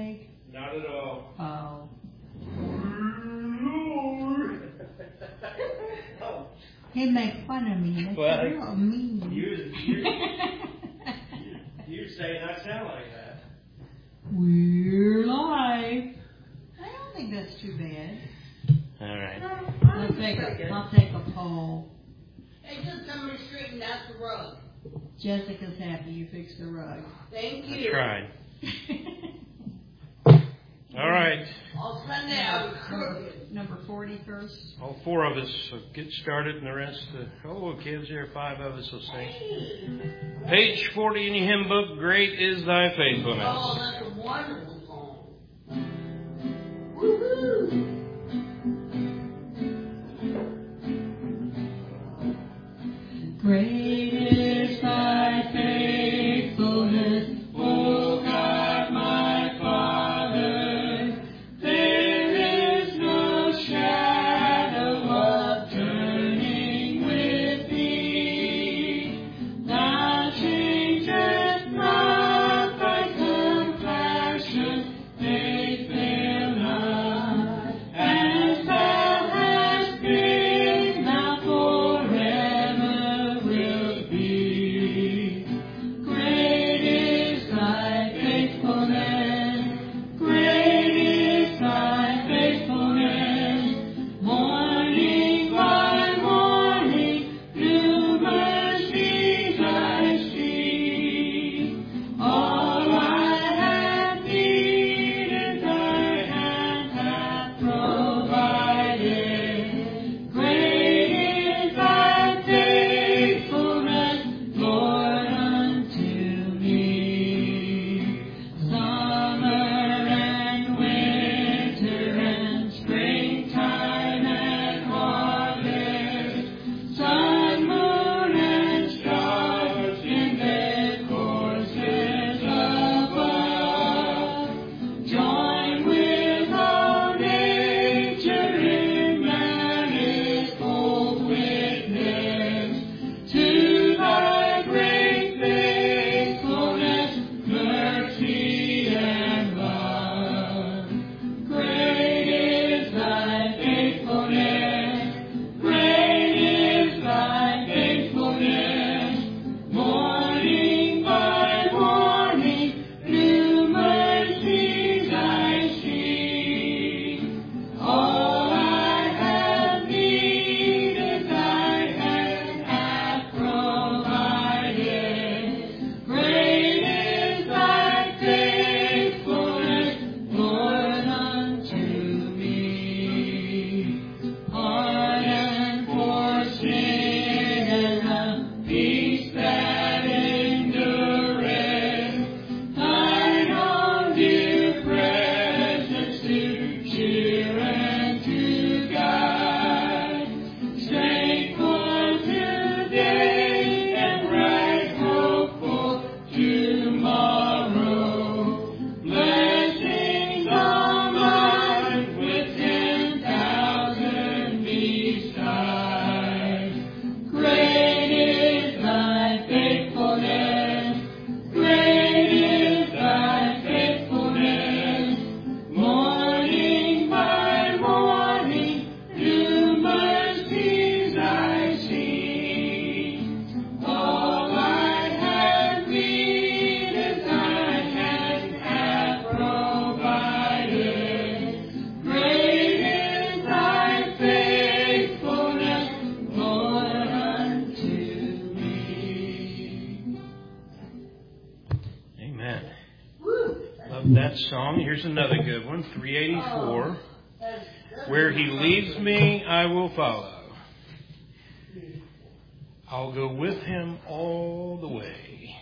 leg? Not at all. Oh. He makes fun of me. That's Well, real mean. You say I sound like that. We're live. I don't think that's too bad. All right. I'll take a poll. Hey, just somebody straightened out the rug. Jessica's happy you fixed the rug. Thank you. I tried. All right. I'll send it out. Number 40 first. All four of us will get started, and the rest, kids, there are 5 of us will sing. Page 40 in your hymn book, Great is Thy Faithfulness. Oh, that's a wonderful song. Woohoo! Great is Thy faithfulness, O God, my Father. There is no shadow of turning with Thee. Thou changest not Thy compassion, they fail not. As Thou hast been, Thou forever wilt be. Great is Thy faithfulness, great is Thy faithfulness. Morning by morning, new mercies I see. All I have needed, Thy hand hath provided. Great is Thy faithfulness, Lord, unto me. Summer and winter and springtime and harvest, sun, moon, and stars in their courses above, join with all nature in manifold witness to Thy great faithfulness, mercy, and love. Great is Thy faithfulness, great is Thy faithfulness. Morning by morning, new mercies I see. All I have needed, Thy hand hath provided. Great is Thy faithfulness, Lord, unto me. Pardon for sin and the peace that endureth. Thine own dear presence to cheer and to guide. Strength for today and bright hope for tomorrow. Blessings all mine with 10,000 besides. Great is Thy faithfulness, great is Thy faithfulness. Morning by morning, new mercies I see. All I have needed, Thy hand hath provided. Great is Thy faithfulness, Lord, unto me. Amen. Woo! Love that song. Here's another good one, 384. Where He leads me, I will follow. I'll go with Him all the way.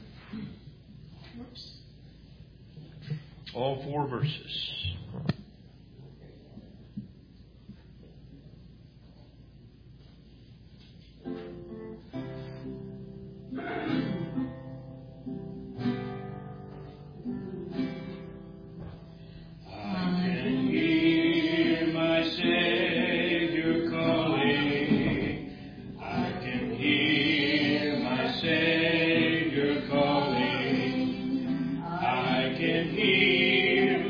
All 4 verses. I can hear my Savior calling. I can hear my Savior calling. I can hear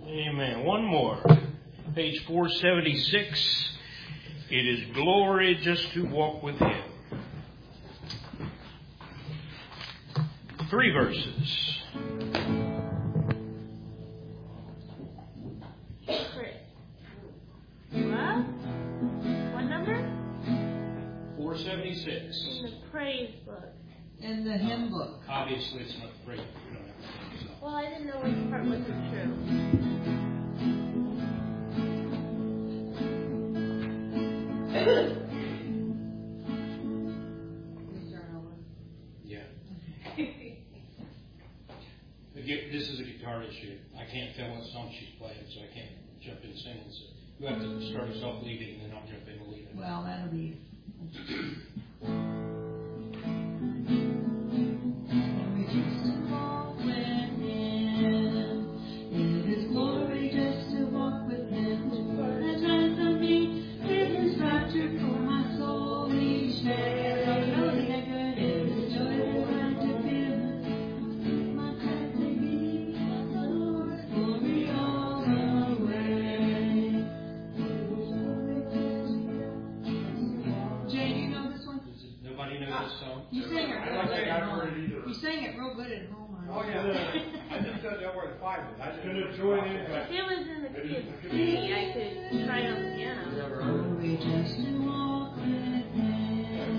Amen. One more. Page 476. It is glory just to walk with Him. 3 verses. What? What number? 476. In the praise book. In the hymn book. Obviously, it's not the praise book. We don't have to sing, so. Well, I didn't know which part wasn't true. Yeah. This is a guitar issue. I can't tell what song she's playing, so I can't jump in singing. So you have to start us off leading, and then I'll jump in and lead. Well, that'll be. You sang it real good at home. You sang it real good at home. Oh, yeah. I just don't know where to find it. I just Gonna join in, but If it was in the kids' singing, I could try it on the piano. Glory just to walk with Him.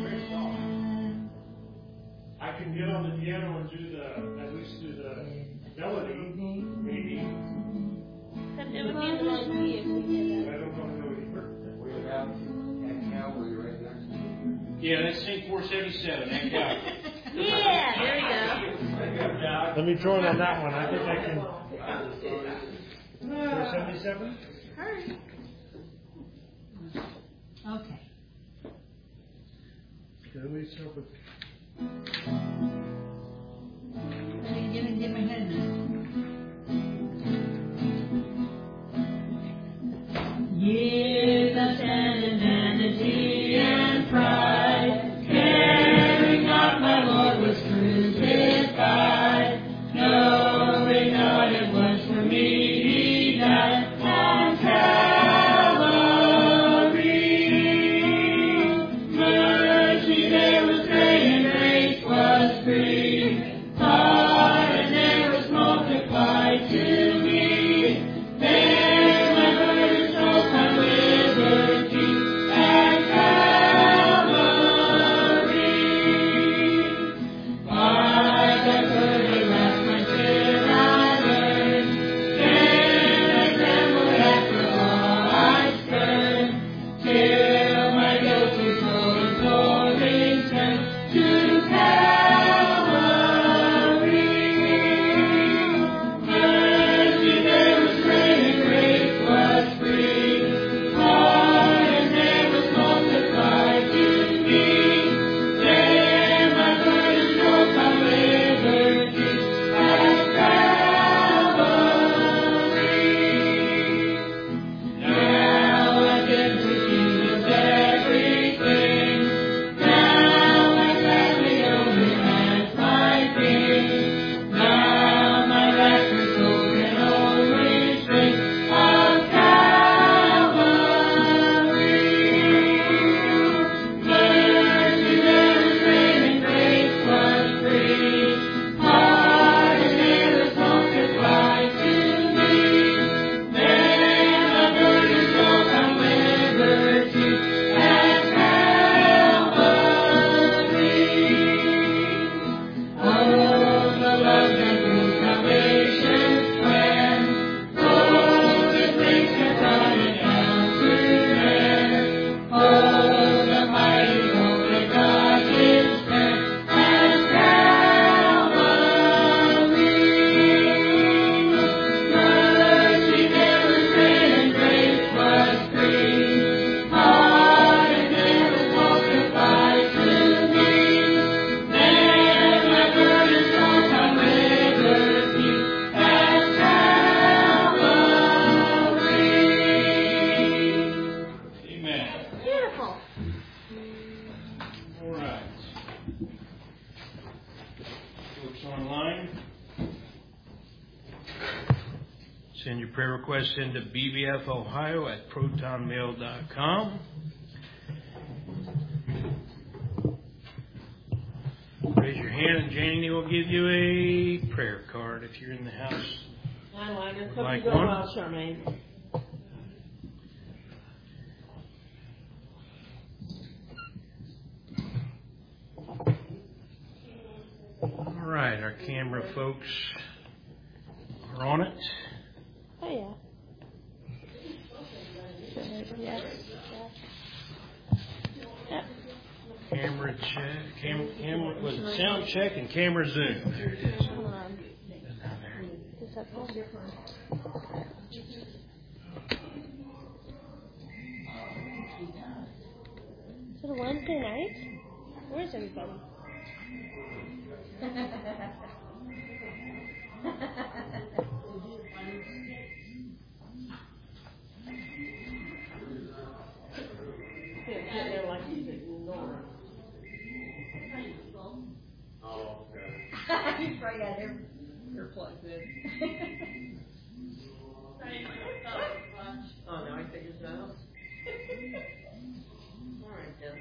I can get on the piano and do at least do the melody, maybe. Except it would be the wrong key if we did I don't know either. We're about at Calvary right next to yeah, let's sing 477. That guy. that. Yeah, there we go. Let me join on that one. I think I can. 477? Hurry. Okay. Let me start with. Get my head in there. Years of sin and vanity and pride, caring not my Lord was crucified, knowing not it was for me He died on Calvary. Mercy there was great and grace was Send your prayer requests into bbfohio@protonmail.com. Raise your hand and Janie will give you a prayer card if you're in the house. I like it. Hope Like you go one? well, Charmaine. All right, our camera folks are on it. Oh, yeah. Yes. Yep. Camera check. Camera was it sound check and camera zoom. There it is. Hold on. Is that full? Is it a Wednesday night? Where's everybody? They're like you ignore. Oh, okay. He's probably got her plugged in. Oh, now I figured it out. All right, then.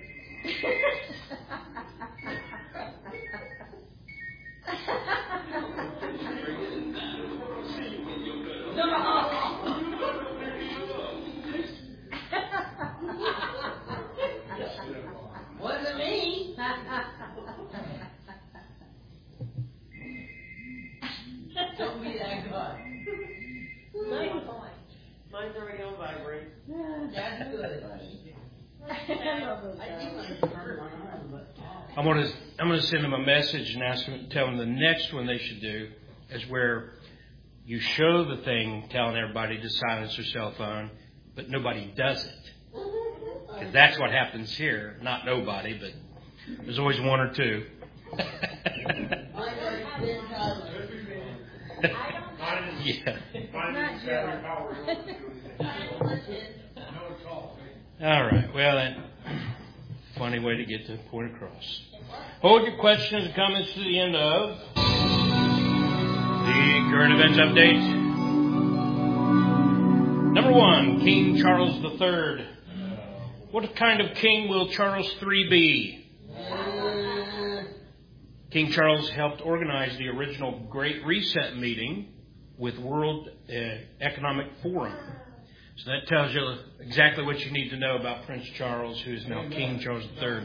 Wasn't me. Don't be that guy. Mine's already on vibrate. That's good. I think I turned my arm, but. I'm gonna send them a message and tell them the next one they should do is where you show the thing telling everybody to silence their cell phone, but nobody does it. Because that's what happens here. Not nobody, but there's always one or two. Yeah. All right. Well, then, funny way to get the point across. Hold your questions and comments to the end of the current events update. Number 1, King Charles III. What kind of king will Charles III be? King Charles helped organize the original Great Reset meeting with World Economic Forum. So that tells you exactly what you need to know about Prince Charles, who is now King Charles III.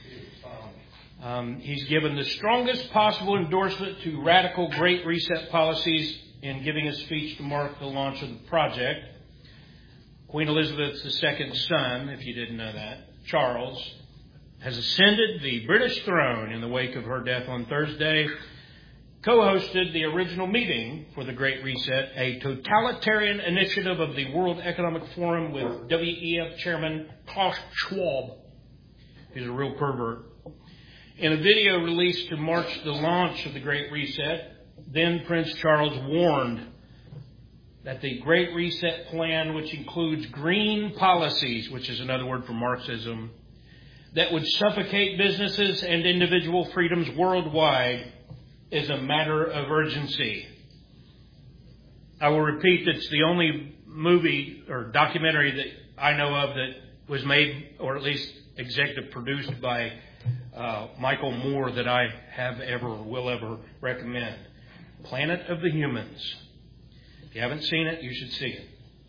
He's given the strongest possible endorsement to radical Great Reset policies in giving a speech to mark the launch of the project. Queen Elizabeth II's son, if you didn't know that, Charles, has ascended the British throne in the wake of her death on Thursday, co-hosted the original meeting for the Great Reset, a totalitarian initiative of the World Economic Forum with WEF Chairman Klaus Schwab. He's a real pervert. In a video released to march the launch of the Great Reset, then Prince Charles warned that the Great Reset plan, which includes green policies, which is another word for Marxism, that would suffocate businesses and individual freedoms worldwide, is a matter of urgency. I will repeat, it's the only movie or documentary that I know of that was made, or at least executive produced by Michael Moore, that I have ever or will ever recommend. Planet of the Humans. If you haven't seen it, you should see it.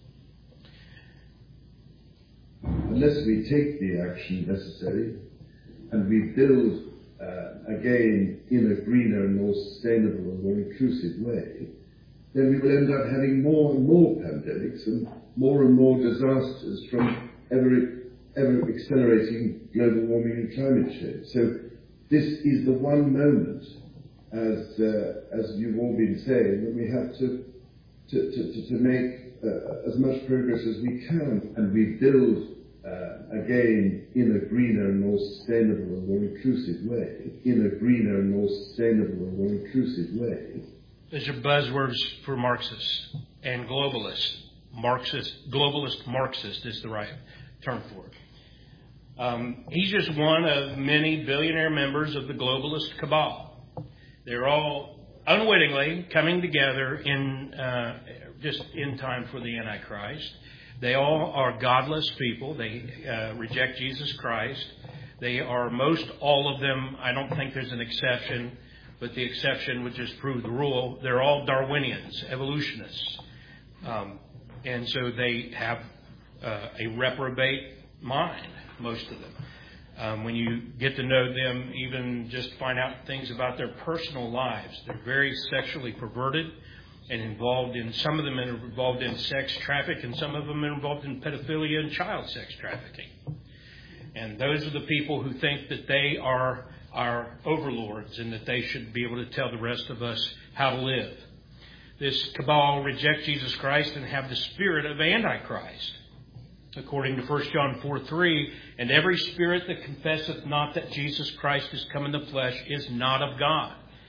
Unless we take the action necessary and we build again in a greener and more sustainable and more inclusive way, then we will end up having more and more pandemics and more disasters from ever accelerating global warming and climate change. So this is the one moment, as you've all been saying, that we have to make as much progress as we can, and we build again in a greener and more sustainable and more inclusive way. Those are buzzwords for Marxists and globalists. Globalist Marxist is the right term for it. He's just one of many billionaire members of the globalist cabal. They're all unwittingly coming together in just in time for the Antichrist. They all are godless people. They reject Jesus Christ. They are most all of them. I don't think there's an exception, but the exception would just prove the rule. They're all Darwinians, evolutionists. And so they have a reprobate mind, most of them. When you get to know them, even just find out things about their personal lives, they're very sexually perverted and involved in, some of them are involved in sex trafficking, and some of them are involved in pedophilia and child sex trafficking. And those are the people who think that they are our overlords and that they should be able to tell the rest of us how to live. This cabal reject Jesus Christ and have the spirit of Antichrist. According to 1 John 4:3, and every spirit that confesseth not that Jesus Christ is come in the flesh is not of God.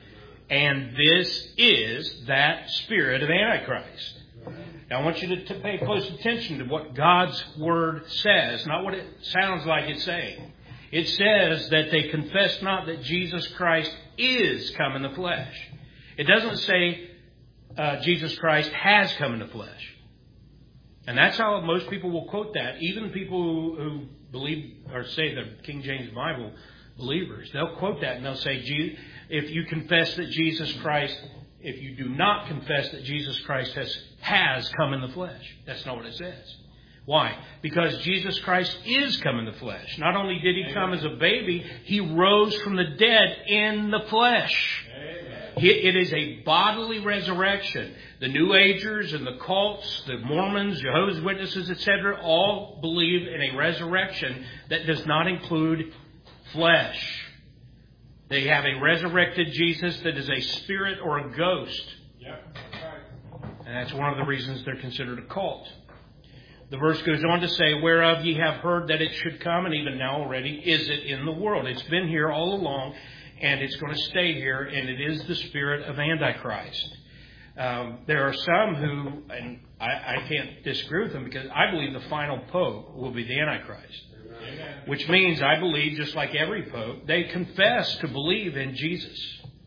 And this is that spirit of Antichrist. Now I want you to pay close attention to what God's Word says, not what it sounds like it's saying. It says that they confess not that Jesus Christ is come in the flesh. It doesn't say Jesus Christ has come in the flesh. And that's how most people will quote that. Even people who believe or say the King James Bible believers, they'll quote that and they'll say, if you confess that Jesus Christ, if you do not confess that Jesus Christ has come in the flesh. That's not what it says. Why? Because Jesus Christ is come in the flesh. Not only did He come as a baby, He rose from the dead in the flesh. It is a bodily resurrection. The New Agers and the cults, the Mormons, Jehovah's Witnesses, etc., all believe in a resurrection that does not include flesh. They have a resurrected Jesus that is a spirit or a ghost. Yep. And that's one of the reasons they're considered a cult. The verse goes on to say, whereof ye have heard that it should come, and even now already is it in the world. It's been here all along, and it's going to stay here, and it is the spirit of Antichrist. There are some who, and I can't disagree with them, because I believe the final pope will be the Antichrist. Amen. Which means I believe, just like every pope, they confess to believe in Jesus.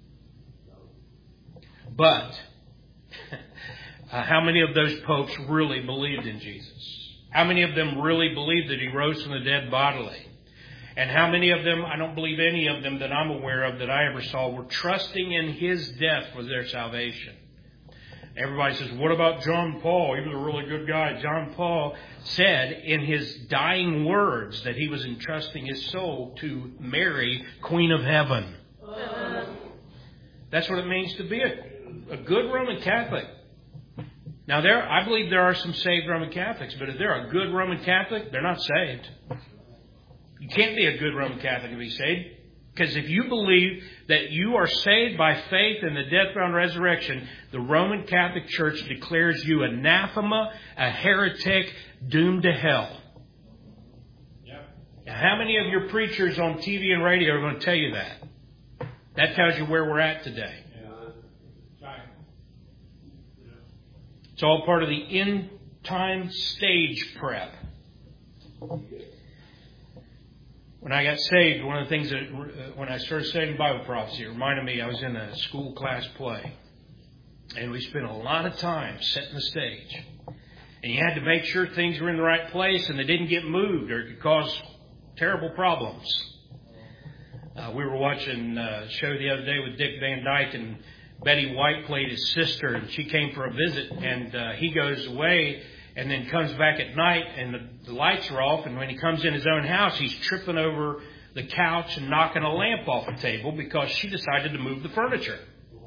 But how many of those popes really believed in Jesus? How many of them really believed that He rose from the dead bodily? And how many of them, I don't believe any of them that I'm aware of that I ever saw, were trusting in His death for their salvation. Everybody says, what about John Paul? He was a really good guy. John Paul said in his dying words that he was entrusting his soul to Mary, Queen of Heaven. That's what it means to be a good Roman Catholic. Now, I believe there are some saved Roman Catholics, but if they're a good Roman Catholic, they're not saved. You can't be a good Roman Catholic and be saved. Because if you believe that you are saved by faith in the death, burial, and resurrection, the Roman Catholic Church declares you anathema, a heretic, doomed to hell. Yep. Now, how many of your preachers on TV and radio are going to tell you that? That tells you where we're at today. Right. It's all part of the end time stage prep. When I got saved, one of the things that, when I started studying Bible prophecy, it reminded me I was in a school class play. And we spent a lot of time setting the stage. And you had to make sure things were in the right place and they didn't get moved or it could cause terrible problems. We were watching a show the other day with Dick Van Dyke, and Betty White played his sister, and she came for a visit, and he goes away and then comes back at night, and the lights are off, and when he comes in his own house, he's tripping over the couch and knocking a lamp off the table because she decided to move the furniture.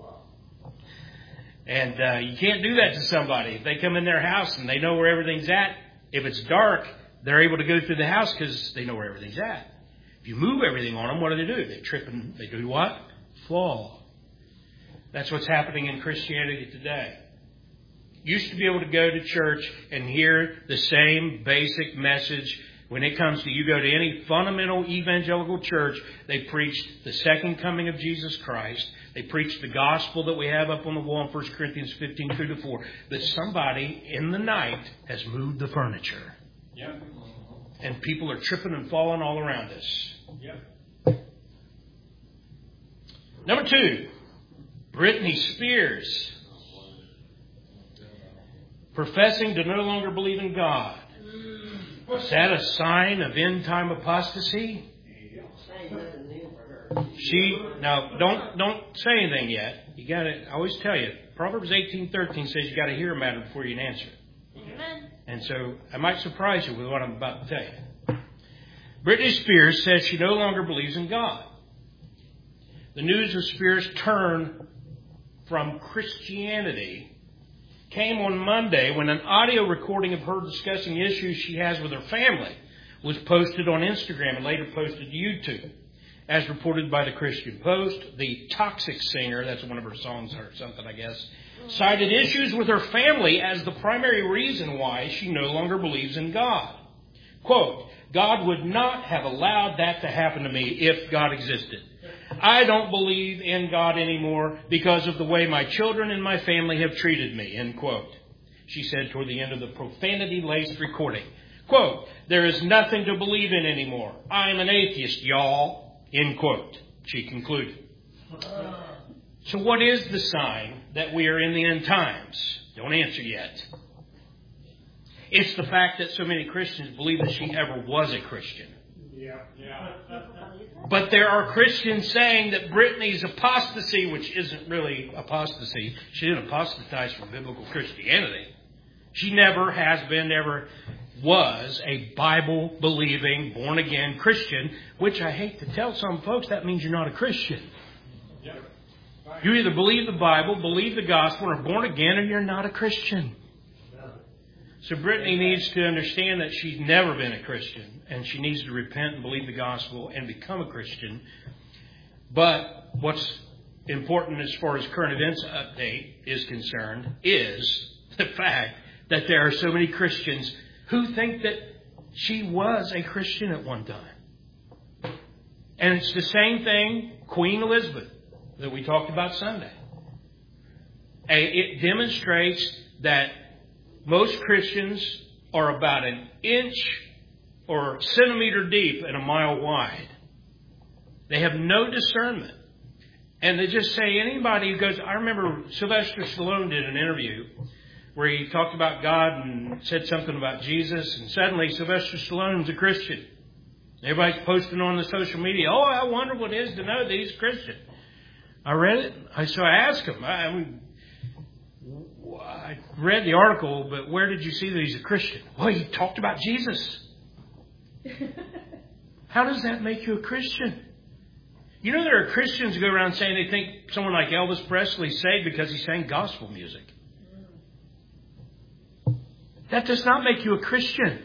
And you can't do that to somebody. If they come in their house and they know where everything's at, if it's dark, they're able to go through the house because they know where everything's at. If you move everything on them, what do? They trip and they do what? Fall. That's what's happening in Christianity today. Used to be able to go to church and hear the same basic message. When it comes to, you go to any fundamental evangelical church, they preach the second coming of Jesus Christ. They preach the gospel that we have up on the wall in 1 Corinthians 15:2-4. That somebody in the night has moved the furniture. Yep. And people are tripping and falling all around us. Yep. Number 2, Britney Spears. professing to no longer believe in God. Is that a sign of end-time apostasy? Ain't nothing new for her. Now don't say anything yet. You got to. I always tell you, Proverbs 18:13 says you got to hear a matter before you can answer it. Amen. And so I might surprise you with what I'm about to tell you. Britney Spears says she no longer believes in God. The news of Spears' turn from Christianity came on Monday when an audio recording of her discussing issues she has with her family was posted on Instagram and later posted to YouTube. As reported by the Christian Post, the Toxic Singer, that's one of her songs or something, I guess, cited issues with her family as the primary reason why she no longer believes in God. Quote, God would not have allowed that to happen to me if God existed. I don't believe in God anymore because of the way my children and my family have treated me, end quote. She said toward the end of the profanity-laced recording. Quote, there is nothing to believe in anymore. I'm an atheist, y'all, end quote. She concluded. So what is the sign that we are in the end times? Don't answer yet. It's the fact that so many Christians believe that she ever was a Christian. Yeah. But there are Christians saying that Britney's apostasy, which isn't really apostasy, she didn't apostatize from biblical Christianity. She never has been, never was a Bible-believing, born-again Christian, which I hate to tell some folks, that means you're not a Christian. You either believe the Bible, believe the gospel, or are born again, or you're not a Christian. So Britney needs to understand that she's never been a Christian, and she needs to repent and believe the gospel and become a Christian. But what's important as far as current events update is concerned is the fact that there are so many Christians who think that she was a Christian at one time. And it's the same thing, Queen Elizabeth, that we talked about Sunday. It demonstrates that most Christians are about an inch or centimeter deep and a mile wide. They have no discernment. And they just say anybody who goes... I remember Sylvester Stallone did an interview where he talked about God and said something about Jesus. And suddenly Sylvester Stallone's a Christian. Everybody's posting on the social media, oh, I wonder what it is to know that he's a Christian. I read it. So I asked him, I read the article, but where did you see that he's a Christian? Well, he talked about Jesus. How does that make you a Christian? You know, there are Christians who go around saying they think someone like Elvis Presley saved because he sang gospel music. That does not make you a Christian.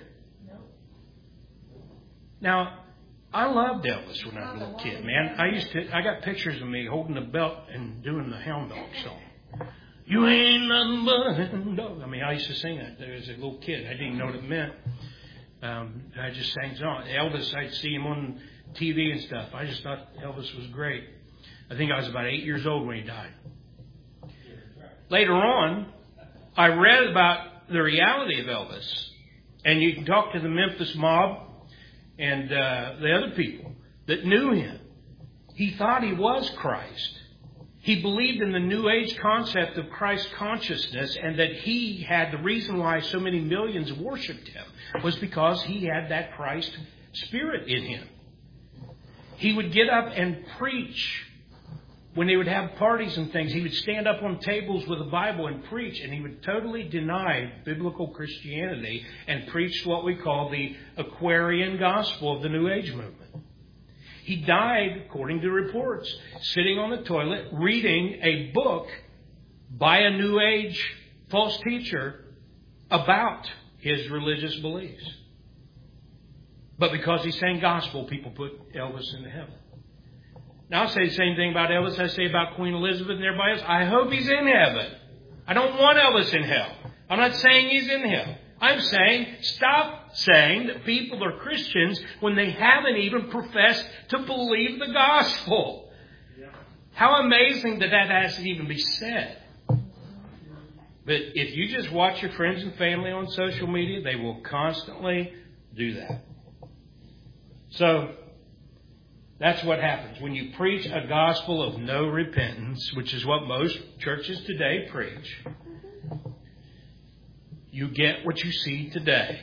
Now, I loved Elvis when I was a little kid, man. I got pictures of me holding the belt and doing the Hound Dog song. You ain't nothing but a hound dog. I mean, I used to sing that as a little kid. I didn't even know what it meant. I just sang songs. Elvis, I'd see him on TV and stuff. I just thought Elvis was great. I think I was about 8 years old when he died. Later on, I read about the reality of Elvis. And you can talk to the Memphis mob and the other people that knew him. He thought he was Christ. He believed in the New Age concept of Christ consciousness, and that he had the reason why so many millions worshipped him was because he had that Christ spirit in him. He would get up and preach when they would have parties and things. He would stand up on tables with a Bible and preach, and he would totally deny biblical Christianity and preach what we call the Aquarian gospel of the New Age movement. He died, according to reports, sitting on the toilet reading a book by a New Age false teacher about his religious beliefs. But because he sang gospel, people put Elvis into heaven. Now I say the same thing about Elvis I say about Queen Elizabeth and everybody else. I hope he's in heaven. I don't want Elvis in hell. I'm not saying he's in hell. I'm saying stop saying that people are Christians when they haven't even professed to believe the gospel. How amazing that has to even be said. But if you just watch your friends and family on social media, they will constantly do that. So that's what happens. When you preach a gospel of no repentance, which is what most churches today preach, you get what you see today.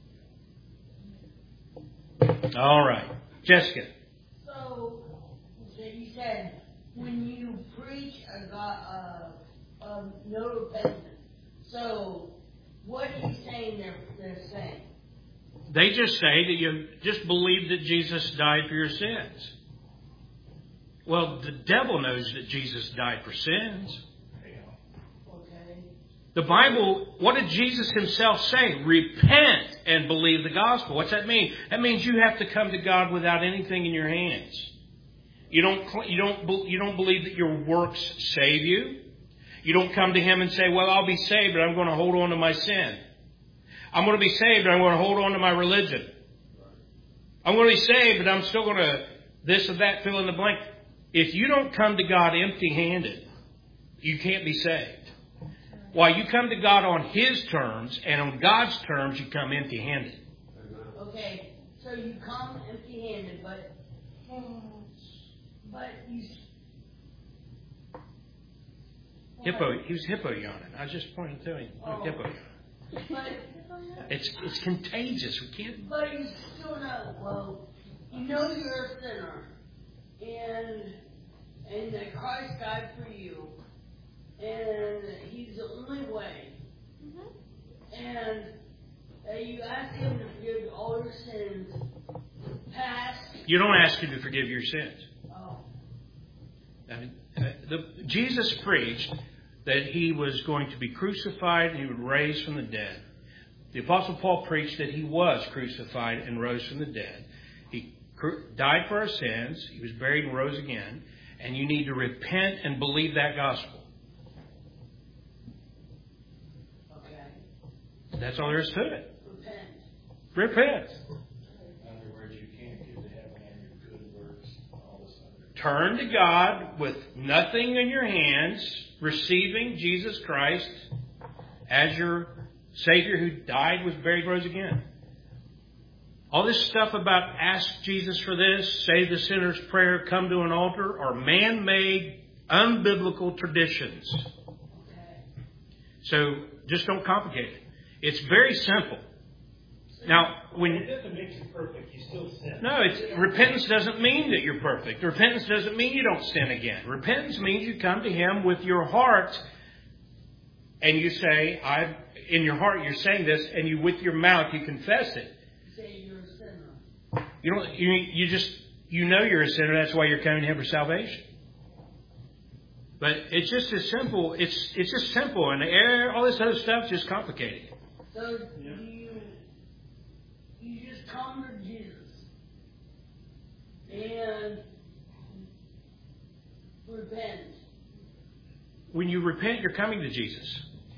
All right. Jessica. So you said when you preach no repentance. So what are you saying they're saying? They just say that you just believe that Jesus died for your sins. Well, the devil knows that Jesus died for sins. Okay. The Bible, what did Jesus himself say? Repent and believe the gospel. What's that mean? That means you have to come to God without anything in your hands. You don't believe that your works save you. You don't come to Him and say, well, I'll be saved, but I'm going to hold on to my sin. I'm going to be saved, but I'm going to hold on to my religion. I'm going to be saved, but I'm still going to this or that, fill in the blank. If you don't come to God empty-handed, you can't be saved. While you come to God on His terms, and on God's terms, you come empty-handed. Okay, so you come empty-handed, but you... He was hippo yawning. I was just pointing to him. Hippo yawning. But It's contagious. We can't. But you still know. Well, you know you're a sinner, and that Christ died for you, and He's the only way. And that you ask Him to forgive all your sins, past. You don't ask Him to forgive your sins. Oh. Jesus preached that He was going to be crucified and He would rise from the dead. The Apostle Paul preached that He was crucified and rose from the dead. He died for our sins. He was buried and rose again. And you need to repent and believe that gospel. Okay. That's all there is to it. Repent. Repent. In other words, you can't get to heaven on your good works, all this other. Turn to God with nothing in your hands, receiving Jesus Christ as your Savior who died, was buried, rose again. All this stuff about ask Jesus for this, say the sinner's prayer, come to an altar, are man-made, unbiblical traditions. Okay. So just don't complicate it. It's very simple. Now, It doesn't make you perfect. You still sin. No, repentance doesn't mean that you're perfect. Repentance doesn't mean you don't sin again. Repentance means you come to Him with your heart and you say, in your heart you're saying this, and you with your mouth you confess it. Say you're a sinner. You know you're a sinner. That's why you're coming to Him for salvation. But it's just as simple. It's just simple, and all this other stuff is just complicated. So you just come to Jesus and repent. When you repent, you're coming to Jesus.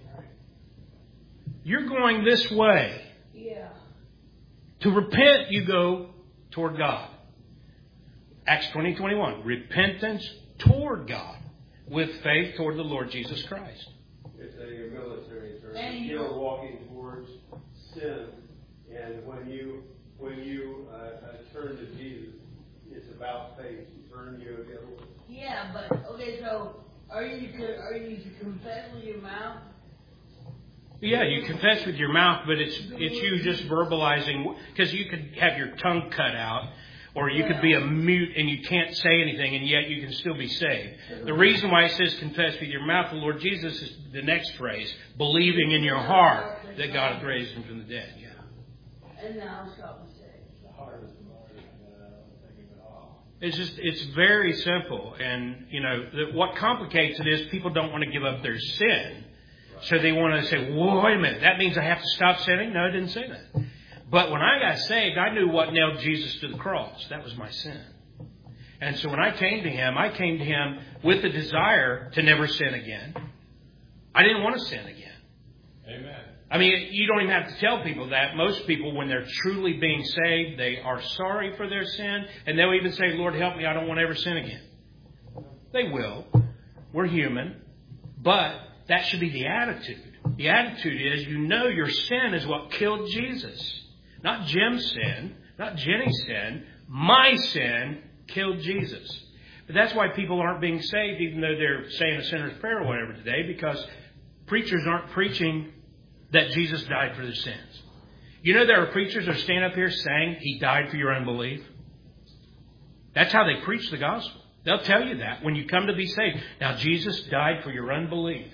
You're going this way. Yeah. To repent, you go toward God. Acts 20:21. Repentance toward God with faith toward the Lord Jesus Christ. It's a military term. And You're walking towards sin, and when you turn to Jesus, it's about faith. You turn the other way. Yeah, but okay. So are you to confess with your mouth? Yeah, you confess with your mouth, but it's you just verbalizing, because you could have your tongue cut out, or you could be a mute and you can't say anything, and yet you can still be saved. The reason why it says confess with your mouth the Lord Jesus is the next phrase, believing in your heart that God has raised Him from the dead. Yeah. And thou shalt be saved. The heart is more than I think of it all. It's very simple, and what complicates it is people don't want to give up their sin. So they want to say, whoa, wait a minute, that means I have to stop sinning? No, I didn't say that. But when I got saved, I knew what nailed Jesus to the cross. That was my sin. And so when I came to Him with the desire to never sin again. I didn't want to sin again. Amen. I mean, you don't even have to tell people that. Most people, when they're truly being saved, they are sorry for their sin. And they'll even say, Lord, help me, I don't want to ever sin again. They will. We're human. But that should be the attitude. The attitude is, your sin is what killed Jesus. Not Jim's sin, not Jenny's sin. My sin killed Jesus. But that's why people aren't being saved, even though they're saying a sinner's prayer or whatever today, because preachers aren't preaching that Jesus died for their sins. You know there are preachers that stand up here saying He died for your unbelief. That's how they preach the gospel. They'll tell you that when you come to be saved. Now, Jesus died for your unbelief.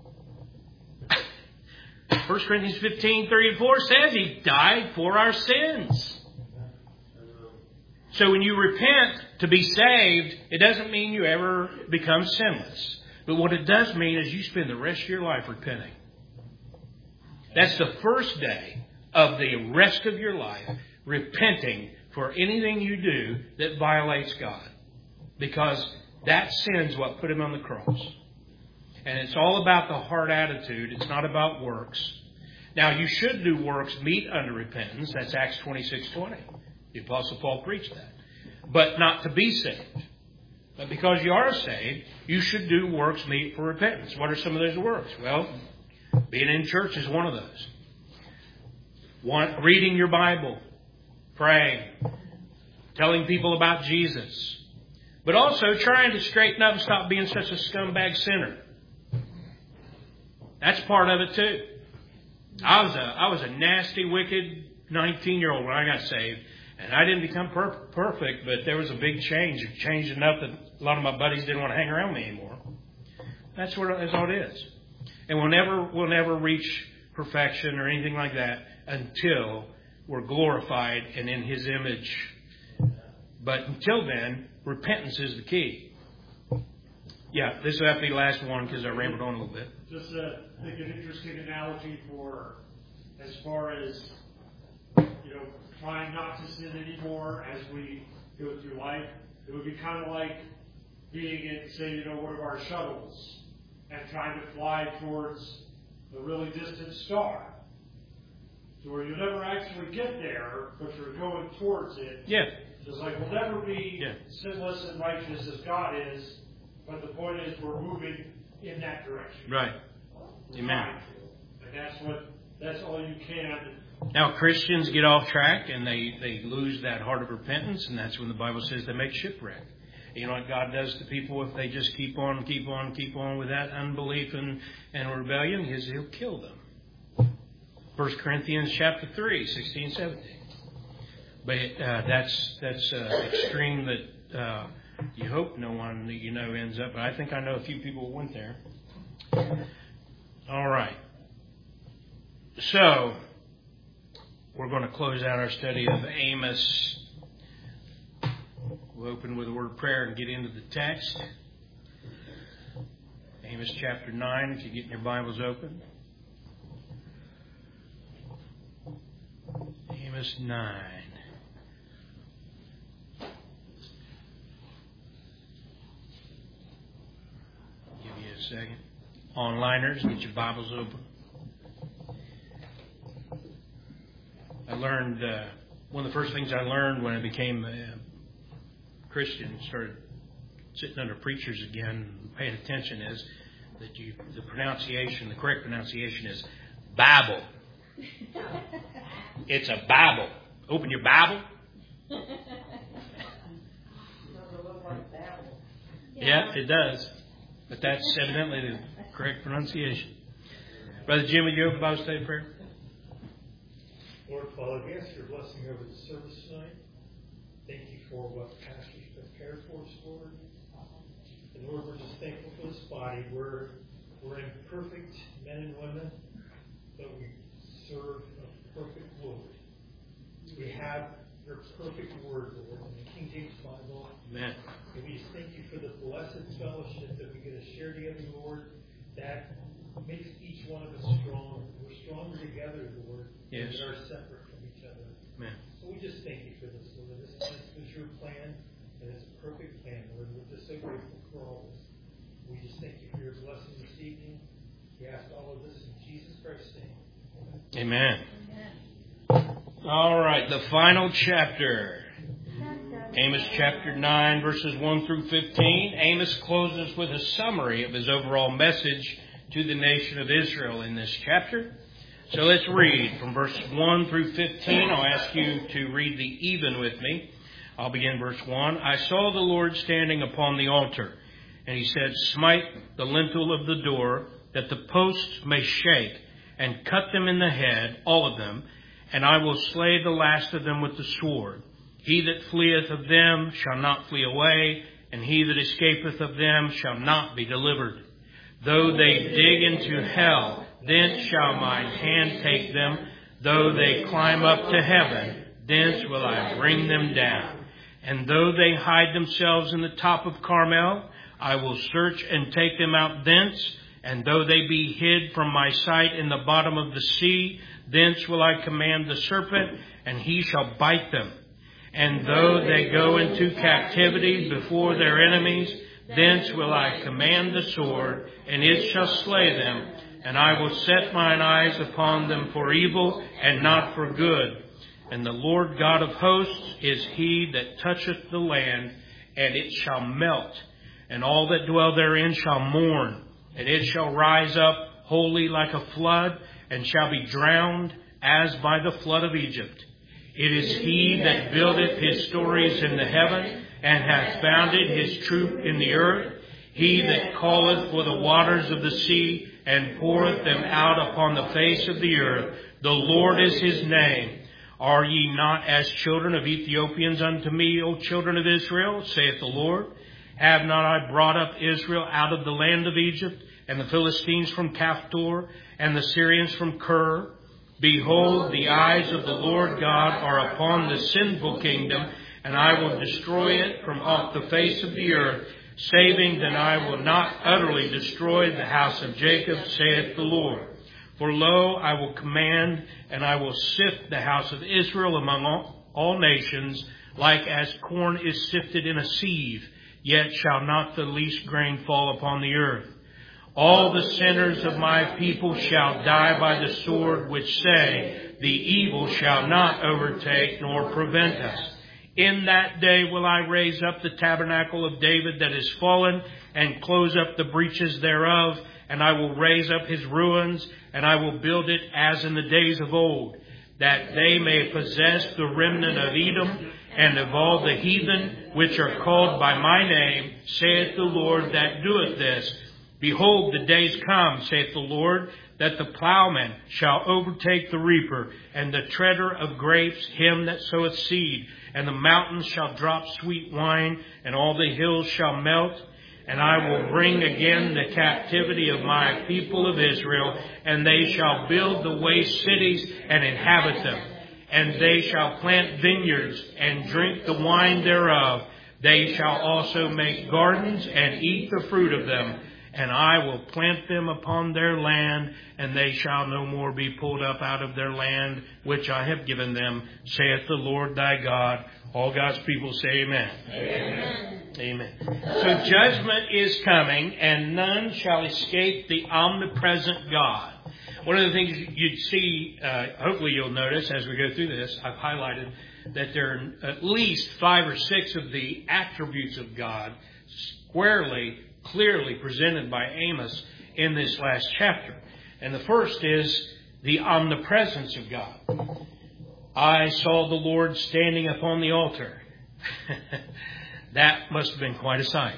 1 Corinthians 15:34 says He died for our sins. So when you repent to be saved, it doesn't mean you ever become sinless. But what it does mean is you spend the rest of your life repenting. That's the first day of the rest of your life, repenting for anything you do that violates God. Because that sin's what put Him on the cross. And it's all about the heart attitude. It's not about works. Now, you should do works meet unto repentance. That's Acts 26:20. The Apostle Paul preached that. But not to be saved. But because you are saved, you should do works meet for repentance. What are some of those works? Well, being in church is one of those. Reading your Bible, praying, telling people about Jesus. But also trying to straighten up and stop being such a scumbag sinner. That's part of it too. I was a nasty, wicked 19-year-old when I got saved. And I didn't become perfect, but there was a big change. It changed enough that a lot of my buddies didn't want to hang around me anymore. That's all it is. And we'll never reach perfection or anything like that until we're glorified and in His image. But until then, repentance is the key. Yeah, this will have to be the last one because I rambled on a little bit. Just think an interesting analogy for as far as, trying not to sin anymore as we go through life. It would be kind of like being in, say, one of our shuttles and trying to fly towards a really distant star. So where you'll never actually get there, but you're going towards it. Yeah. It's like we'll never be sinless and righteous as God is, but the point is we're moving in that direction. Right. Amen. And that's all you can. Now, Christians get off track and they lose that heart of repentance, and that's when the Bible says they make shipwreck. You know what God does to people if they just keep on with that unbelief and rebellion? He'll kill them. 1 Corinthians chapter 3, 16, 17. But that's extreme that you hope no one ends up. But I think I know a few people who went there. All right. So we're going to close out our study of Amos. We'll open with a word of prayer and get into the text. Amos chapter 9, if you're getting your Bibles open. Amos 9. Give you a second. Onliners, get your Bibles open. I learned, one of the first things I learned when I became a Christian, started sitting under preachers again, paying attention, is that the correct pronunciation is Bible. It's a Bible. Open your Bible. Yeah, it does. But that's evidently the correct pronunciation. Brother Jim, would you open Bible study prayer? Lord Father, we ask your blessing over the service tonight. Thank you for what the pastors prepared for us, Lord. And Lord, we're just thankful for this body. We're imperfect men and women, but we serve a perfect Lord. We have your perfect word, Lord, in the King James Bible. Amen. And we just thank you for the blessed fellowship that we get to share together, Lord, that makes each one of us strong. We're stronger together, Lord. Yes. We are separate from each other. Amen. So we just thank you for this, Lord. This was your plan, and it's a perfect plan, Lord. We're just so grateful for all this. We just thank you for your blessing this evening. We ask all of this in Jesus Christ's name. Amen. All right, the final chapter. Amos chapter 9, verses 1 through 15. Amos closes with a summary of his overall message to the nation of Israel in this chapter. So let's read from verse 1 through 15. I'll ask you to read the even with me. I'll begin verse 1. I saw the Lord standing upon the altar, and he said, smite the lintel of the door, that the posts may shake, and cut them in the head, all of them, and I will slay the last of them with the sword. He that fleeth of them shall not flee away, and he that escapeth of them shall not be delivered. Though they dig into hell, thence shall mine hand take them. Though they climb up to heaven, thence will I bring them down. And though they hide themselves in the top of Carmel, I will search and take them out thence. And though they be hid from my sight in the bottom of the sea, thence will I command the serpent, and he shall bite them. And though they go into captivity before their enemies, thence will I command the sword, and it shall slay them. And I will set mine eyes upon them for evil, and not for good. And the Lord God of hosts is he that toucheth the land, and it shall melt. And all that dwell therein shall mourn. And it shall rise up wholly like a flood, and shall be drowned as by the flood of Egypt. It is he that buildeth his stories in the heaven, and hath founded his troop in the earth. He that calleth for the waters of the sea, and poureth them out upon the face of the earth. The Lord is his name. Are ye not as children of Ethiopians unto me, O children of Israel, saith the Lord? Have not I brought up Israel out of the land of Egypt, and the Philistines from Caphtor, and the Syrians from Kir? Behold, the eyes of the Lord God are upon the sinful kingdom, and I will destroy it from off the face of the earth, saving that I will not utterly destroy the house of Jacob, saith the Lord. For lo, I will command, and I will sift the house of Israel among all nations, like as corn is sifted in a sieve, yet shall not the least grain fall upon the earth. All the sinners of my people shall die by the sword, which say, the evil shall not overtake nor prevent us. In that day will I raise up the tabernacle of David that is fallen, and close up the breaches thereof, and I will raise up his ruins, and I will build it as in the days of old, that they may possess the remnant of Edom, and of all the heathen which are called by my name, saith the Lord that doeth this. Behold, the days come, saith the Lord, that the plowman shall overtake the reaper, and the treader of grapes him that soweth seed. And the mountains shall drop sweet wine, and all the hills shall melt. And I will bring again the captivity of my people of Israel, and they shall build the waste cities and inhabit them. And they shall plant vineyards and drink the wine thereof. They shall also make gardens and eat the fruit of them. And I will plant them upon their land, and they shall no more be pulled up out of their land, which I have given them, saith the Lord thy God. All God's people say amen. Amen. Amen. So judgment is coming, and none shall escape the omnipresent God. One of the things you'd see, hopefully you'll notice as we go through this, I've highlighted that there are at least 5 or 6 of the attributes of God clearly presented by Amos in this last chapter. And the first is the omnipresence of God. I saw the Lord standing upon the altar. That must have been quite a sight.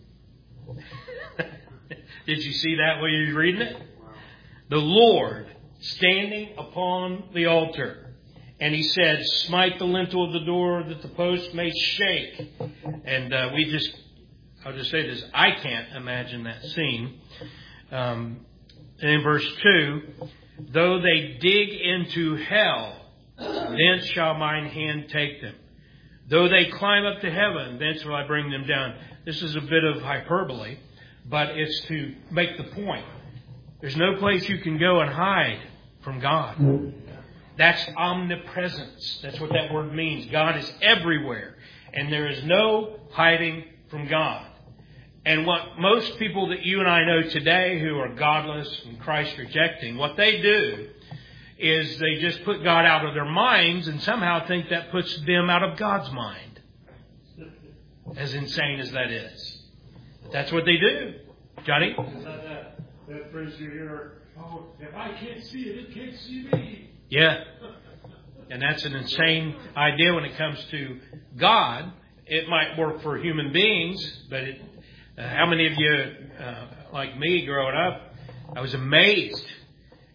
Did you see that while you were reading it? The Lord standing upon the altar. And he said, smite the lintel of the door that the post may shake. And I'll just say this, I can't imagine that scene. And in verse 2, though they dig into hell, thence shall mine hand take them. Though they climb up to heaven, thence will I bring them down. This is a bit of hyperbole, but it's to make the point. There's no place you can go and hide from God. That's omnipresence. That's what that word means. God is everywhere, and there is no hiding from God. And what most people that you and I know today who are godless and Christ rejecting, what they do is they just put God out of their minds and somehow think that puts them out of God's mind. As insane as that is. But that's what they do. Johnny? That phrase you hear, oh, if I can't see it, it can't see me. Yeah. And that's an insane idea when it comes to God. It might work for human beings, but how many of you, like me growing up, I was amazed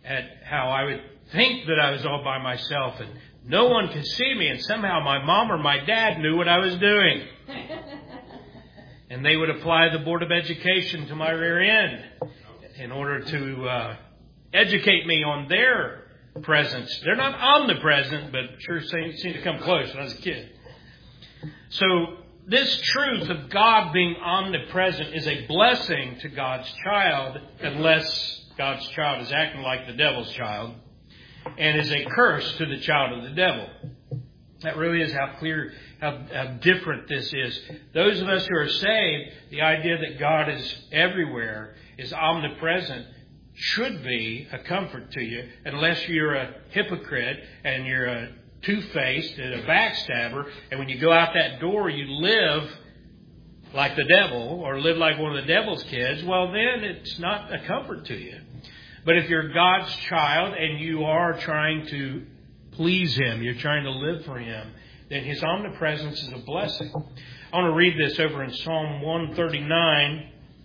at how I would think that I was all by myself and no one could see me, and somehow my mom or my dad knew what I was doing. And they would apply the Board of Education to my rear end in order to educate me on their presence. They're not omnipresent, but sure seem to come close when I was a kid. So this truth of God being omnipresent is a blessing to God's child, unless God's child is acting like the devil's child, and is a curse to the child of the devil. That really is how clear, how different this is. Those of us who are saved, the idea that God is everywhere, is omnipresent, should be a comfort to you, unless you're a hypocrite and you're a two-faced and a backstabber, and when you go out that door you live like the devil or live like one of the devil's kids, well then it's not a comfort to you. But if you're God's child and you are trying to please Him, you're trying to live for Him, then His omnipresence is a blessing. I want to read this over in Psalm 139.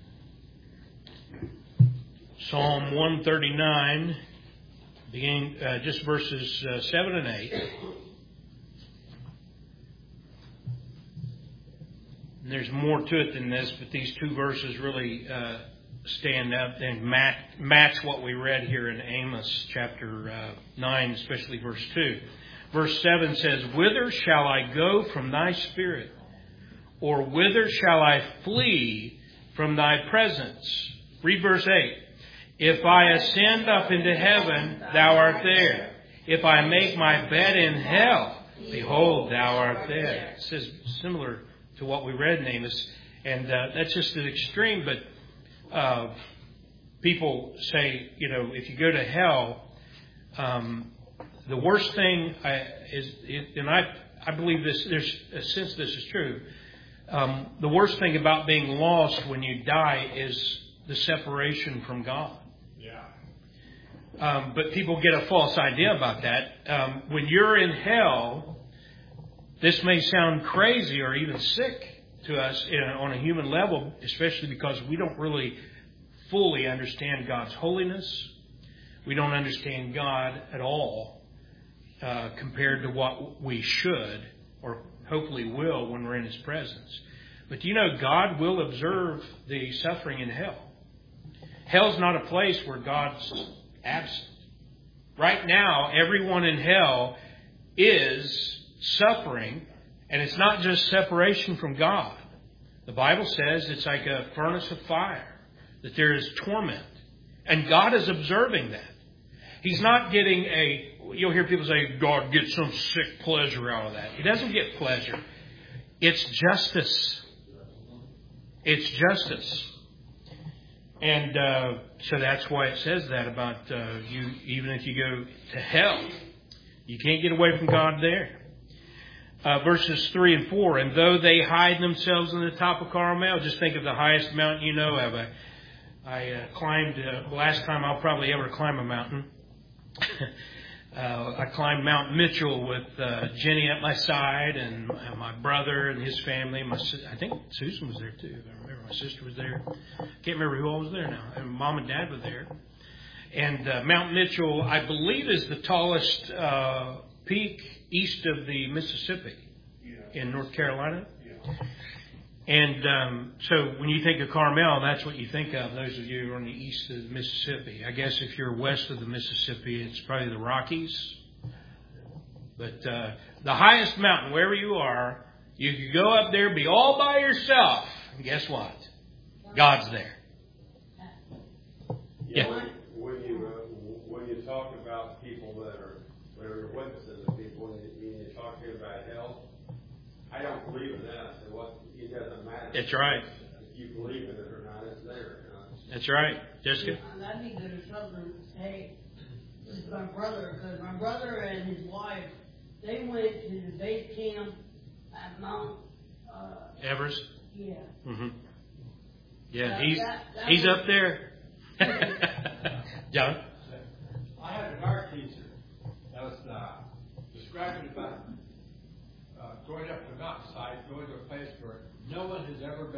Psalm 139, beginning just verses 7 and 8. And there's more to it than this, but these two verses really stand up and match what we read here in Amos chapter 9, especially verse 2. Verse 7 says, "Whither shall I go from thy spirit? Or whither shall I flee from thy presence?" Read verse 8. "If I ascend up into heaven, thou art there. If I make my bed in hell, behold, thou art there." It says similar to what we read in Amos. And that's just an extreme, but people say, if you go to hell, the worst thing and I believe this, there's a sense this is true. The worst thing about being lost when you die is the separation from God. But people get a false idea about that. When you're in hell, this may sound crazy or even sick to us on a human level, especially because we don't really fully understand God's holiness. We don't understand God at all compared to what we should or hopefully will when we're in His presence. But do you know God will observe the suffering in hell? Hell's not a place where God's absent. Right now, everyone in hell is suffering, and it's not just separation from God. The Bible says it's like a furnace of fire, that there is torment, and God is observing that. He's not getting you'll hear people say, God gets some sick pleasure out of that. He doesn't get pleasure. It's justice. It's justice. And so that's why it says that about you. Even if you go to hell, you can't get away from God there. Verses 3 and 4. "And though they hide themselves in the top of Carmel," just think of the highest mountain you know of. I climbed, last time I'll probably ever climb a mountain. I climbed Mount Mitchell with Jenny at my side and my brother and his family. I think Susan was there too. I remember my sister was there. Can't remember who all was there now. And Mom and Dad were there. And Mount Mitchell, I believe, is the tallest peak east of the Mississippi in North Carolina. And so when you think of Carmel, that's what you think of, those of you who are on the east of the Mississippi. I guess if you're west of the Mississippi, it's probably the Rockies. But the highest mountain, wherever you are, you can go up there, be all by yourself. And guess what? God's there. Yeah. When you talk about people that are witnesses of people, when you're talking about hell, I don't believe in that. It doesn't matter. That's right. If you believe in it or not, it's there. That's right. Jessica? That'd be good if someone, hey, this is my brother, because my brother and his wife, they went to the base camp at Mount Everest? Yeah. Mm-hmm. Yeah, he's up there. John? I had an art teacher that was describing about going up the mountainside, going to a place where no one has ever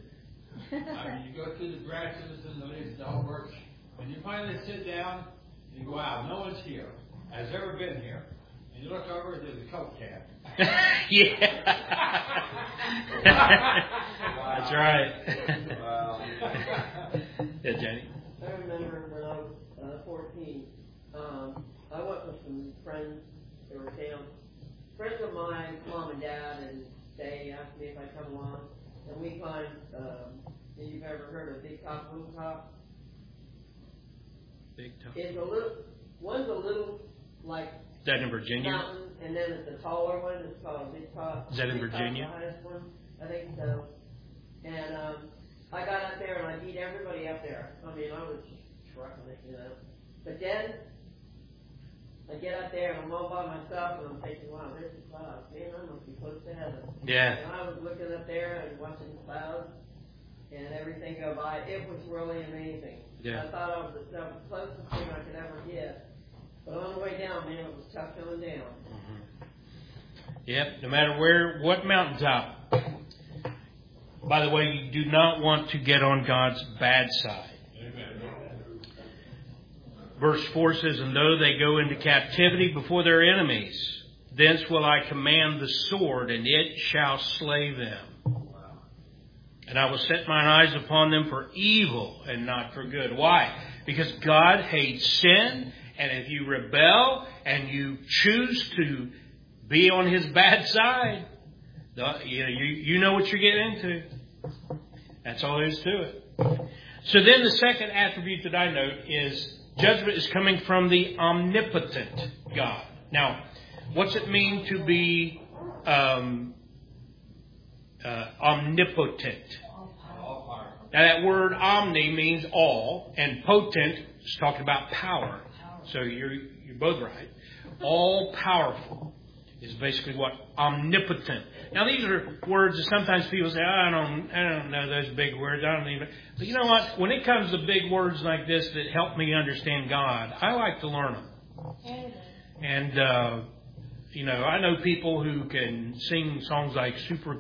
been. I mean, you go through the branches and the leaves and all works, and you finally sit down You go out, no one's here, has ever been here. And you look over, there's a Coke can. Yeah. That's right. Wow. Yeah, Jenny. I remember when I was 14, I went with some friends that were down. Friends of mine, mom and dad, and they asked me if I'd come along. And we climbed, if you've ever heard of Big Top, Little Top. Big Top. It's one's a little, like, Is that in Virginia? mountain, and then it's a taller one, it's called Big Top. Is that in Big Top's Virginia? the highest one, I think so. And I got up there and I beat everybody up there. I mean, I was trucking it, you know. But then I get up there and I'm all by myself and I'm thinking, wow, there's the clouds. Man, I must be close to heaven. Yeah. And I was looking up there and watching the clouds and everything go by. It was really amazing. Yeah. I thought I was the closest thing I could ever get. But on the way down, man, it was tough coming down. Yep, no matter what mountaintop. By the way, you do not want to get on God's bad side. Verse 4 says, and though they go into captivity before their enemies, thence will I command the sword, and it shall slay them. And I will set mine eyes upon them for evil and not for good. Why? Because God hates sin, and if you rebel and you choose to be on His bad side, you know what you're getting into. That's all there is to it. So then the second attribute that I note is judgment is coming from the omnipotent God. Now, what's it mean to be omnipotent? Now that word omni means all, and potent is talking about power. So you're both right. All powerful is basically what omnipotent. Now these are words that sometimes people say, I don't know those big words. I don't even. But you know what? When it comes to big words like this that help me understand God, I like to learn them. And I know people who can sing songs like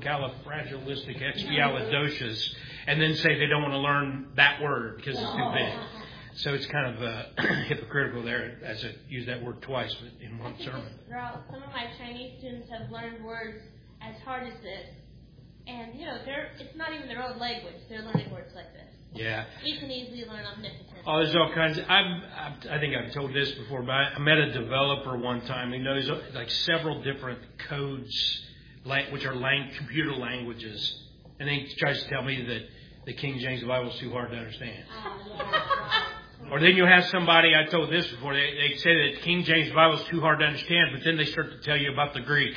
supercalifragilisticexpialidocious and then say they don't want to learn that word because it's too big. So it's kind of hypocritical there, as I use that word twice in one sermon. Some of my Chinese students have learned words as hard as this, and it's not even their own language. They're learning words like this. Yeah. You can easily learn omnipotent. Oh, there's all kinds. I think I've told this before, but I met a developer one time. He knows like several different codes, which are computer languages, and he tries to tell me that the King James Bible is too hard to understand. Or then you have somebody, I told this before, they say that King James Bible is too hard to understand, but then they start to tell you about the Greek.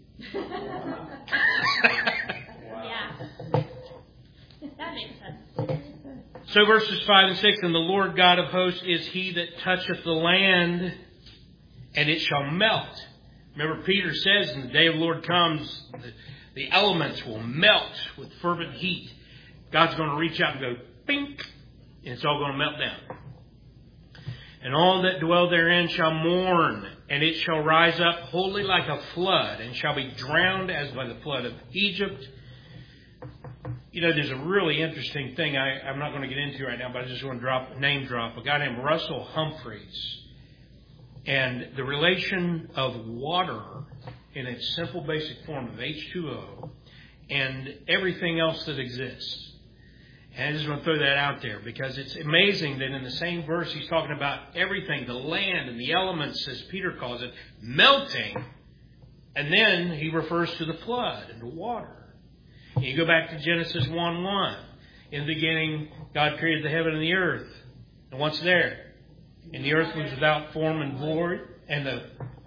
Yeah. That makes sense. So verses 5 and 6, and the Lord God of hosts is He that toucheth the land, and it shall melt. Remember, Peter says, in the day of the Lord comes, the elements will melt with fervent heat. God's going to reach out and go, bink, and it's all going to melt down. And all that dwell therein shall mourn, and it shall rise up wholly like a flood, and shall be drowned as by the flood of Egypt. There's a really interesting thing I'm not going to get into right now, but I just want to name drop a guy named Russell Humphreys. And the relation of water in its simple basic form of H2O and everything else that exists. And I just want to throw that out there because it's amazing that in the same verse he's talking about everything, the land and the elements, as Peter calls it, melting. And then he refers to the flood and the water. And you go back to Genesis 1:1. In the beginning, God created the heaven and the earth. And what's there? And the earth was without form and void. And the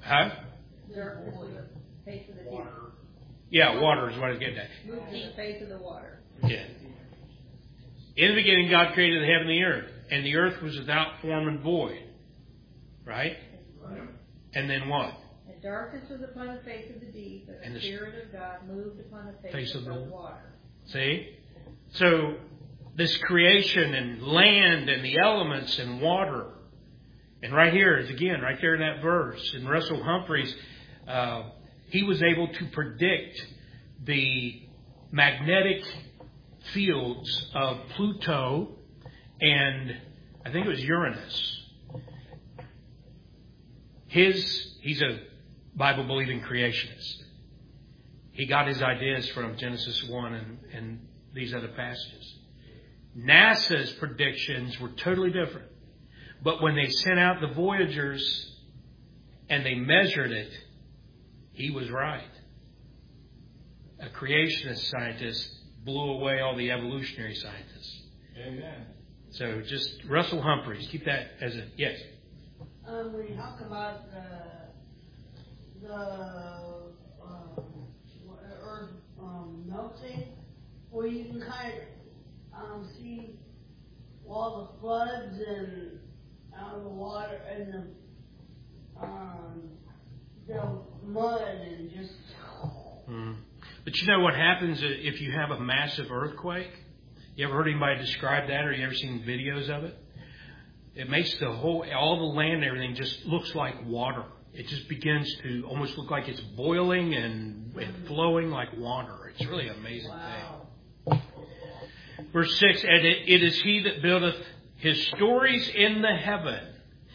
face of the deep. Yeah, water is what I was getting at. Moved to the face of the water. Yeah. In the beginning, God created the heaven and the earth. And the earth was without form and void. Right? And then what? And darkness was upon the face of the deep, and the Spirit of God moved upon the face of the water. See? So, this creation and land and the elements and water. And right here is again, right there in that verse. And Russell Humphreys, he was able to predict the magnetic fields of Pluto and I think it was Uranus. He's a Bible-believing creationist. He got his ideas from Genesis 1 and these other passages. NASA's predictions were totally different. But when they sent out the Voyagers and they measured it, he was right. A creationist scientist blew away all the evolutionary scientists. Amen. So just Russell Humphreys, keep that as a yes. When you talk about the earth melting, where you can kind of see all the floods and the water and the mud and just. But you know what happens if you have a massive earthquake? You ever heard anybody describe that, or you ever seen videos of it? It makes all the land and everything just looks like water. It just begins to almost look like it's boiling and flowing like water. It's really an amazing thing. Verse 6, and it is he that buildeth his stories in the heaven,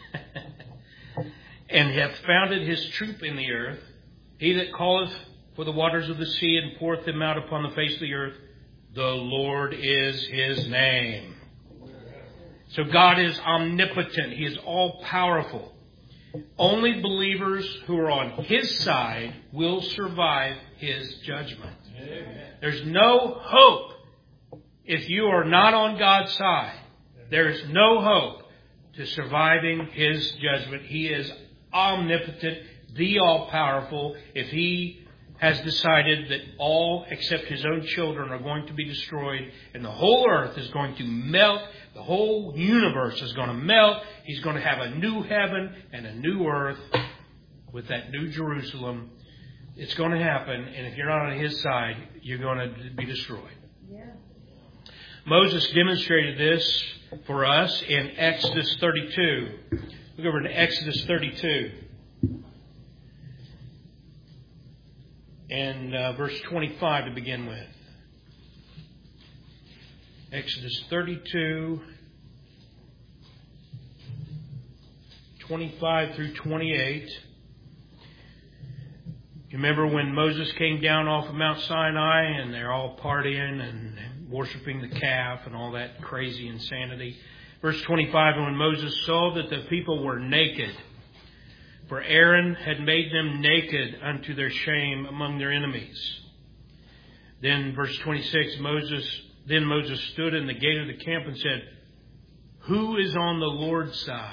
and hath founded his troop in the earth. He that calleth for the waters of the sea and poureth them out upon the face of the earth. The Lord is his name. So God is omnipotent. He is all-powerful. Only believers who are on his side will survive his judgment. Amen. There's no hope if you are not on God's side. There is no hope to surviving his judgment. He is omnipotent, the all-powerful. If he has decided that all except his own children are going to be destroyed and the whole earth is going to melt, the whole universe is going to melt, he's going to have a new heaven and a new earth with that new Jerusalem. It's going to happen, and if you're not on his side, you're going to be destroyed. Yeah. Moses demonstrated this for us in Exodus 32. Look over to Exodus 32. And verse 25 to begin with. Exodus 32, 25 through 28. You remember when Moses came down off of Mount Sinai and they're all partying and worshiping the calf and all that crazy insanity? Verse 25, and when Moses saw that the people were naked, for Aaron had made them naked unto their shame among their enemies. Then verse 26, Then Moses stood in the gate of the camp and said, Who is on the Lord's side?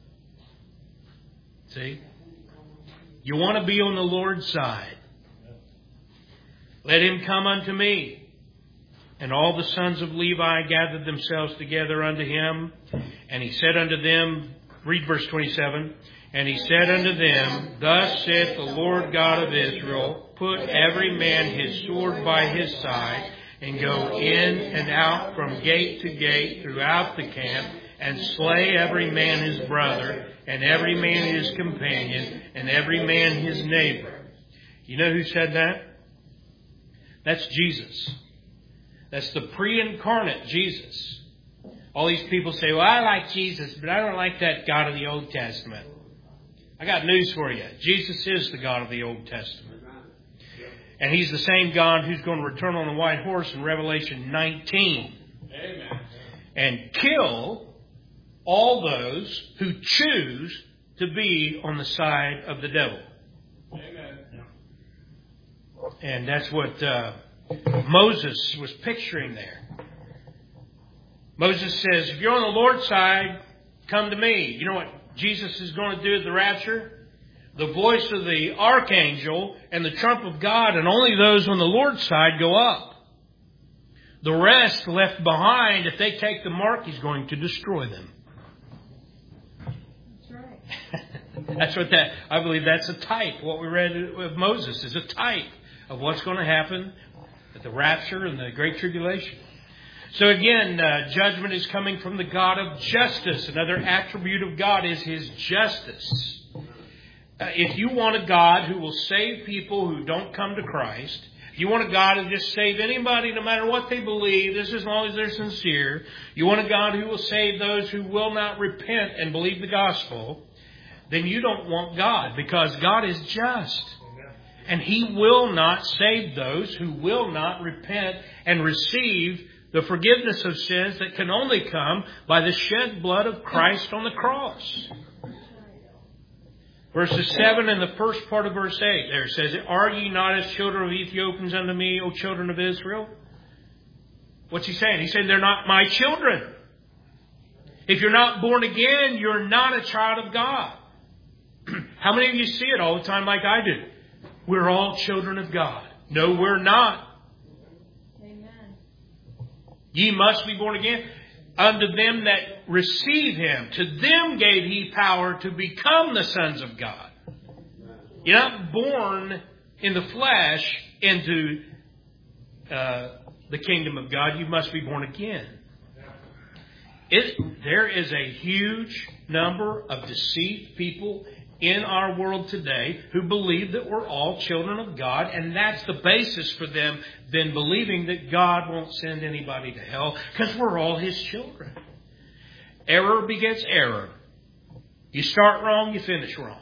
See? You want to be on the Lord's side. Let him come unto me. And all the sons of Levi gathered themselves together unto him. And he said unto them, read verse 27, And he said unto them, Thus saith the Lord God of Israel, Put every man his sword by his side, and go in and out from gate to gate throughout the camp, and slay every man his brother, and every man his companion, and every man his neighbor. You know who said that? That's Jesus. That's the pre-incarnate Jesus. All these people say, well, I like Jesus, but I don't like that God of the Old Testament. I got news for you. Jesus is the God of the Old Testament. And he's the same God who's going to return on a white horse in Revelation 19. Amen. And kill all those who choose to be on the side of the devil. Amen. And that's what Moses was picturing there. Moses says, if you're on the Lord's side, come to me. You know what Jesus is going to do at the rapture? The voice of the archangel and the trump of God, and only those on the Lord's side go up. The rest left behind, if they take the mark, he's going to destroy them. That's right. That's what I believe that's a type. What we read of Moses is a type of what's going to happen at the rapture and the Great Tribulation. So again, judgment is coming from the God of justice. Another attribute of God is his justice. If you want a God who will save people who don't come to Christ, if you want a God who just save anybody no matter what they believe, just as long as they're sincere, you want a God who will save those who will not repent and believe the gospel, then you don't want God, because God is just. And He will not save those who will not repent and receive the forgiveness of sins that can only come by the shed blood of Christ on the cross. Verses 7 and the first part of verse 8 there says, "Are ye not as children of Ethiopians unto me, O children of Israel?" What's he saying? He's saying they're not my children. If you're not born again, you're not a child of God. How many of you see it all the time like I do? We're all children of God. No, we're not. Amen. Ye must be born again. Unto them that receive Him, to them gave He power to become the sons of God. You're not born in the flesh into the kingdom of God. You must be born again. There is a huge number of deceived people in our world today who believe that we're all children of God, and that's the basis for them then believing that God won't send anybody to hell because we're all His children. Error begets error. You start wrong, you finish wrong.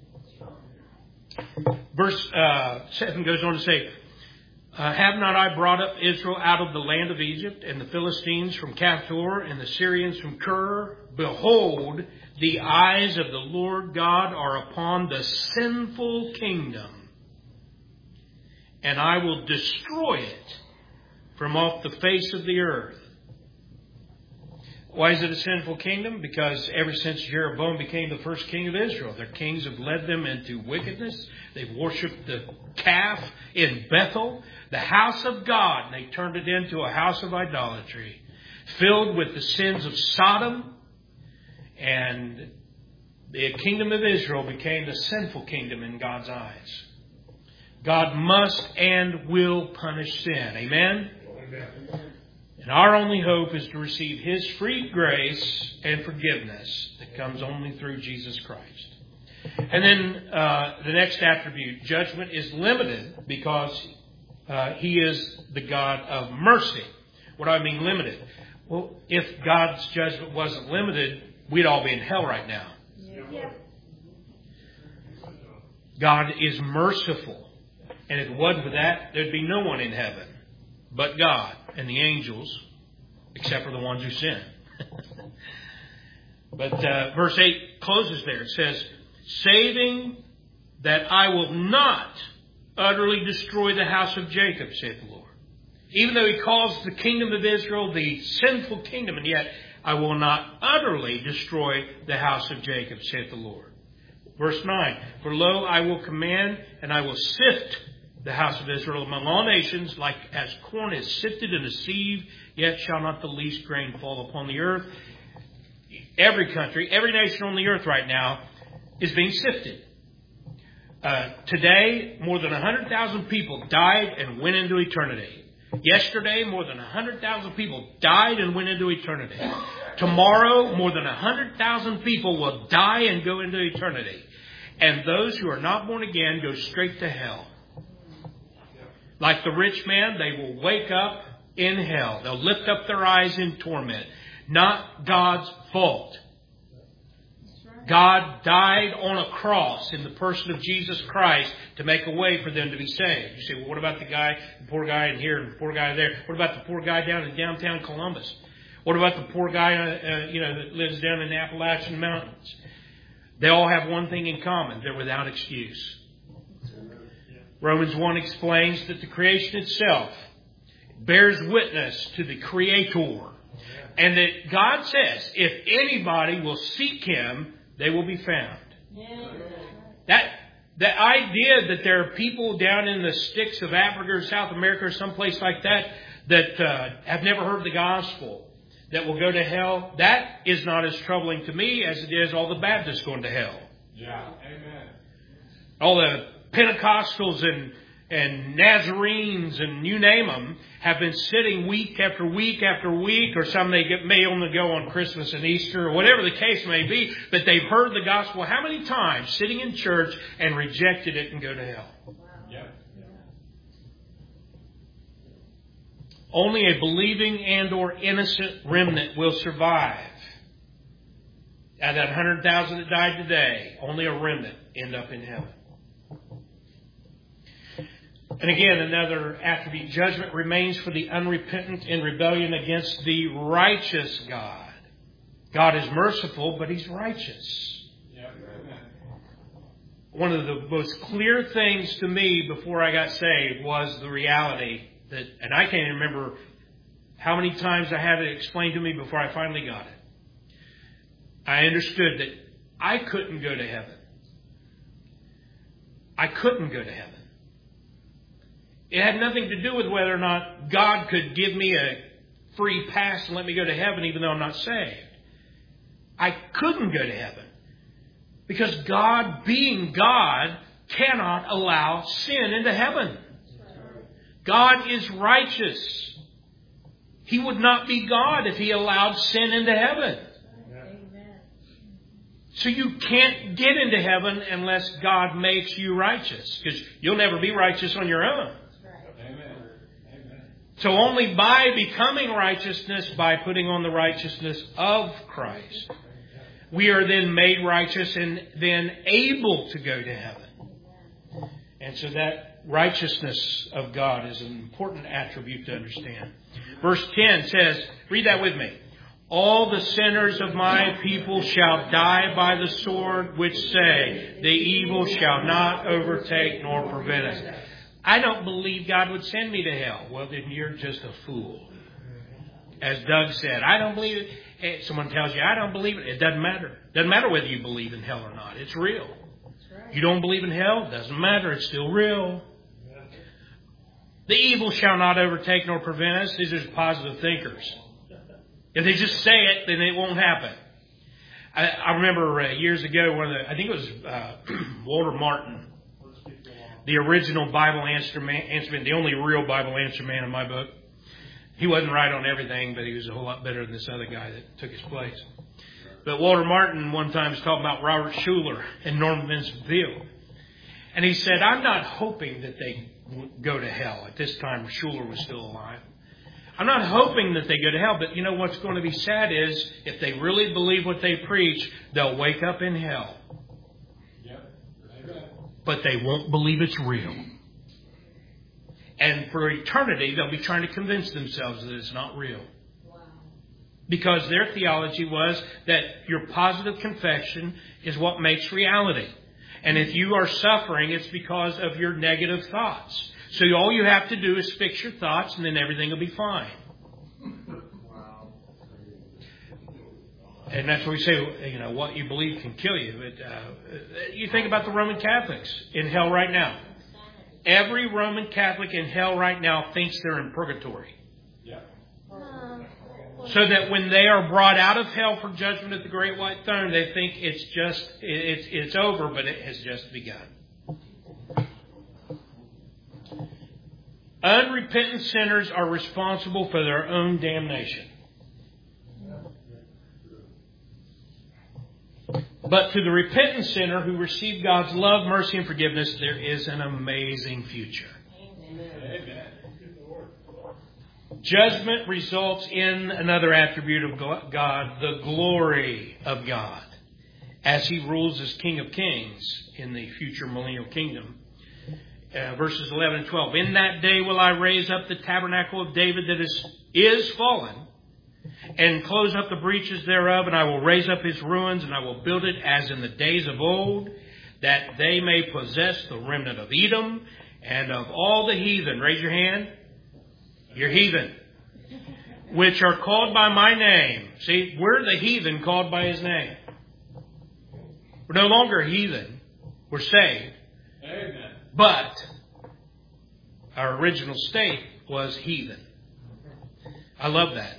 Verse 7 goes on to say, "Have not I brought up Israel out of the land of Egypt, and the Philistines from Caphtor, and the Syrians from Kir? Behold, the eyes of the Lord God are upon the sinful kingdom, and I will destroy it from off the face of the earth." Why is it a sinful kingdom? Because ever since Jeroboam became the first king of Israel, their kings have led them into wickedness. They've worshipped the calf in Bethel, the house of God, and they turned it into a house of idolatry, filled with the sins of Sodom. And the kingdom of Israel became the sinful kingdom in God's eyes. God must and will punish sin. Amen? Amen. And our only hope is to receive His free grace and forgiveness that comes only through Jesus Christ. And then the next attribute, judgment is limited because He is the God of mercy. What do I mean limited? Well, if God's judgment wasn't limited, we'd all be in hell right now. Yeah. God is merciful. And if it wasn't for that, there'd be no one in heaven but God and the angels, except for the ones who sin. But verse 8 closes there. It says, "Saving that I will not utterly destroy the house of Jacob, saith the Lord." Even though He calls the kingdom of Israel the sinful kingdom, and yet I will not utterly destroy the house of Jacob, saith the Lord. Verse 9, "For lo, I will command, and I will sift the house of Israel among all nations, like as corn is sifted in a sieve, yet shall not the least grain fall upon the earth." Every country, every nation on the earth right now is being sifted. Today, more than 100,000 people died and went into eternity. Yesterday, more than 100,000 people died and went into eternity. Tomorrow, more than 100,000 people will die and go into eternity. And those who are not born again go straight to hell. Like the rich man, they will wake up in hell. They'll lift up their eyes in torment. Not God's fault. God died on a cross in the person of Jesus Christ to make a way for them to be saved. You say, well, what about the poor guy in here and the poor guy there? What about the poor guy down in downtown Columbus? What about the poor guy, that lives down in the Appalachian Mountains? They all have one thing in common. They're without excuse. Romans 1 explains that the creation itself bears witness to the Creator. And that God says, if anybody will seek Him, they will be found. That idea that there are people down in the sticks of Africa or South America or someplace like that have never heard the gospel, that will go to hell, that is not as troubling to me as it is all the Baptists going to hell. Yeah, amen. All the Pentecostals and Nazarenes and you name them have been sitting week after week after week, or some may only go on Christmas and Easter or whatever the case may be, but they've heard the gospel how many times sitting in church and rejected it and go to hell. Yep. Only a believing and or innocent remnant will survive. Out of that 100,000 that died today, only a remnant end up in heaven. And again, another attribute, judgment remains for the unrepentant in rebellion against the righteous God. God is merciful, but He's righteous. One of the most clear things to me before I got saved was the reality that, and I can't even remember how many times I had it explained to me before I finally got it. I understood that I couldn't go to heaven. I couldn't go to heaven. It had nothing to do with whether or not God could give me a free pass and let me go to heaven even though I'm not saved. I couldn't go to heaven because God, being God, cannot allow sin into heaven. God is righteous. He would not be God if He allowed sin into heaven. So you can't get into heaven unless God makes you righteous, because you'll never be righteous on your own. So only by becoming righteousness, by putting on the righteousness of Christ, we are then made righteous and then able to go to heaven. And so that righteousness of God is an important attribute to understand. Verse 10 says, read that with me. All the sinners of my people shall die by the sword, which say, the evil shall not overtake nor prevent us. I don't believe God would send me to hell. Well, then you're just a fool. As Doug said, I don't believe it. Someone tells you, I don't believe it. It doesn't matter. It doesn't matter whether you believe in hell or not. It's real. You don't believe in hell? It doesn't matter. It's still real. The evil shall not overtake nor prevent us. These are positive thinkers. If they just say it, then it won't happen. I remember years ago, I think it was Walter Martin, the original Bible answer man, the only real Bible answer man in my book. He wasn't right on everything, but he was a whole lot better than this other guy that took his place. But Walter Martin one time was talking about Robert Schuller and Norman Vincent Peale. And he said, I'm not hoping that they go to hell. At this time, Schuller was still alive. I'm not hoping that they go to hell, but you know what's going to be sad is if they really believe what they preach, they'll wake up in hell. But they won't believe it's real. And for eternity, they'll be trying to convince themselves that it's not real. Because their theology was that your positive confession is what makes reality. And if you are suffering, it's because of your negative thoughts. So all you have to do is fix your thoughts and then everything will be fine. And that's what we say, you know, what you believe can kill you. But you think about the Roman Catholics in hell right now. Every Roman Catholic in hell right now thinks they're in purgatory. So that when they are brought out of hell for judgment at the Great White Throne, they think it's over, but it has just begun. Unrepentant sinners are responsible for their own damnation. But to the repentant sinner who received God's love, mercy, and forgiveness, there is an amazing future. Amen. Judgment results in another attribute of God, the glory of God, as He rules as King of Kings in the future millennial kingdom. Verses 11 and 12. In that day will I raise up the tabernacle of David that is fallen, and close up the breaches thereof, and I will raise up his ruins, and I will build it as in the days of old, that they may possess the remnant of Edom and of all the heathen. Raise your hand. You're heathen. Which are called by my name. See, we're the heathen called by His name. We're no longer heathen. We're saved. Amen. But our original state was heathen. I love that.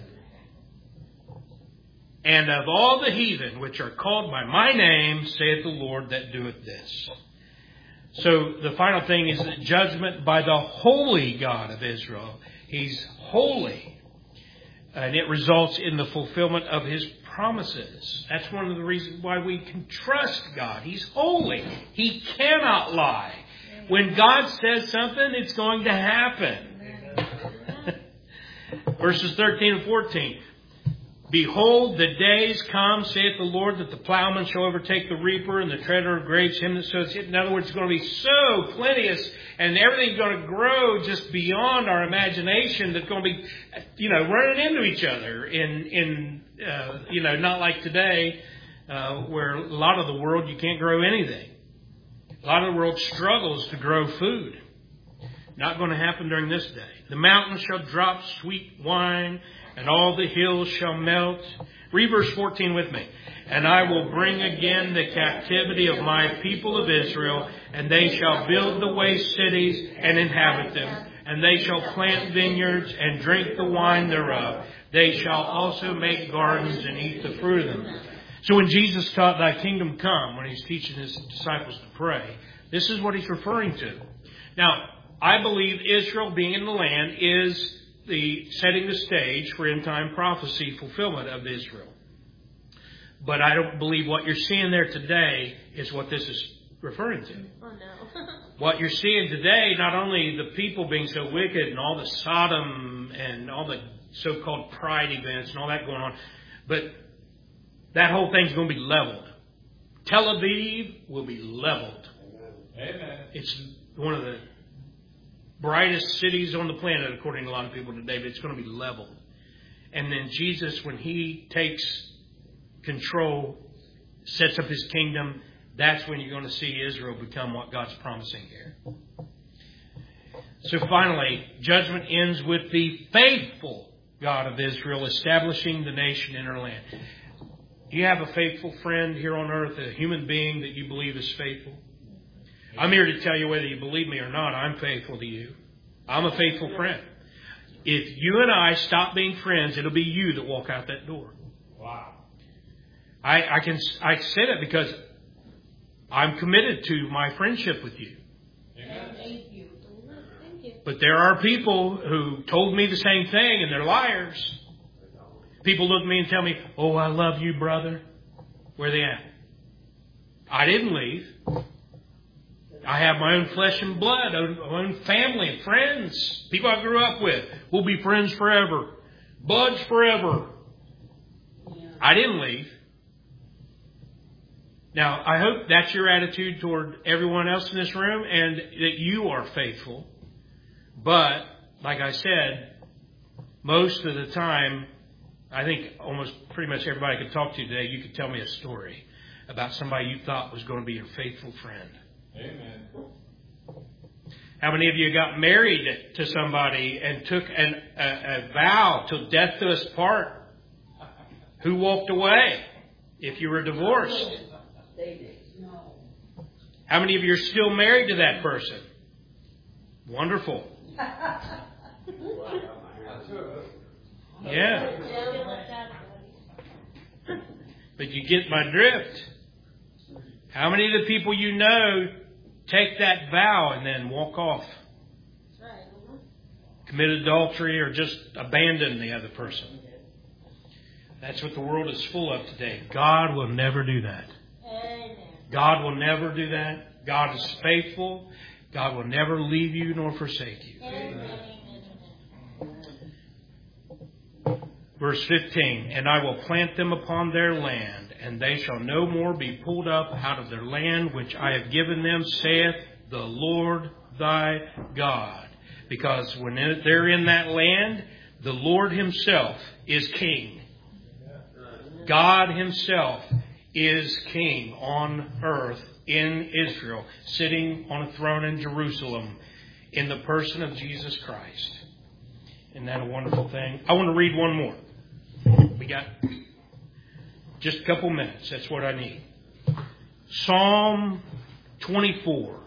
And of all the heathen which are called by my name, saith the Lord that doeth this. So the final thing is the judgment by the holy God of Israel. He's holy. And it results in the fulfillment of His promises. That's one of the reasons why we can trust God. He's holy. He cannot lie. When God says something, it's going to happen. Verses 13 and 14. Behold, the days come, saith the Lord, that the plowman shall overtake the reaper and the treader of grapes him that sows it. In other words, it's going to be so plenteous and everything's going to grow just beyond our imagination. That's going to be, running into each other not like today, where a lot of the world you can't grow anything. A lot of the world struggles to grow food. Not going to happen during this day. The mountains shall drop sweet wine, and all the hills shall melt. Read verse 14 with me. And I will bring again the captivity of my people of Israel, and they shall build the waste cities and inhabit them. And they shall plant vineyards and drink the wine thereof. They shall also make gardens and eat the fruit of them. So when Jesus taught, Thy kingdom come, when He's teaching His disciples to pray, this is what He's referring to. Now, I believe Israel being in the land is the setting the stage for end-time prophecy fulfillment of Israel. But I don't believe what you're seeing there today is what this is referring to. Oh, no. What you're seeing today, not only the people being so wicked and all the Sodom and all the so-called pride events and all that going on, but that whole thing's going to be leveled. Tel Aviv will be leveled. Amen. It's one of the brightest cities on the planet, according to a lot of people today, but it's going to be leveled. And then Jesus, when He takes control, sets up His kingdom, that's when you're going to see Israel become what God's promising here. So finally, judgment ends with the faithful God of Israel establishing the nation in her land. Do you have a faithful friend here on earth, a human being that you believe is faithful? I'm here to tell you whether you believe me or not, I'm faithful to you. I'm a faithful friend. If you and I stop being friends, it'll be you that walk out that door. Wow. I say that because I'm committed to my friendship with you. Amen. Thank you. Thank you. But there are people who told me the same thing, and they're liars. People look at me and tell me, "Oh, I love you, brother." Where are they at? I didn't leave. I have my own flesh and blood, my own family and friends, people I grew up with. We'll be friends forever. Buds forever. I didn't leave. Now, I hope that's your attitude toward everyone else in this room and that you are faithful. But, like I said, most of the time, I think almost pretty much everybody I could talk to today, you could tell me a story about somebody you thought was going to be your faithful friend. Amen. How many of you got married to somebody and took a vow till death do us part? Who walked away if you were divorced? How many of you are still married to that person? Wonderful. Yeah. But you get my drift. How many of the people you know take that vow and then walk off? Commit adultery or just abandon the other person? That's what the world is full of today. God will never do that. God will never do that. God is faithful. God will never leave you nor forsake you. Verse 15, and I will plant them upon their land, and they shall no more be pulled up out of their land which I have given them, saith the Lord thy God. Because when they're in that land, the Lord Himself is King. God Himself is King on earth in Israel, sitting on a throne in Jerusalem in the person of Jesus Christ. Isn't that a wonderful thing? I want to read one more. We got just a couple minutes. That's what I need. Psalm 24.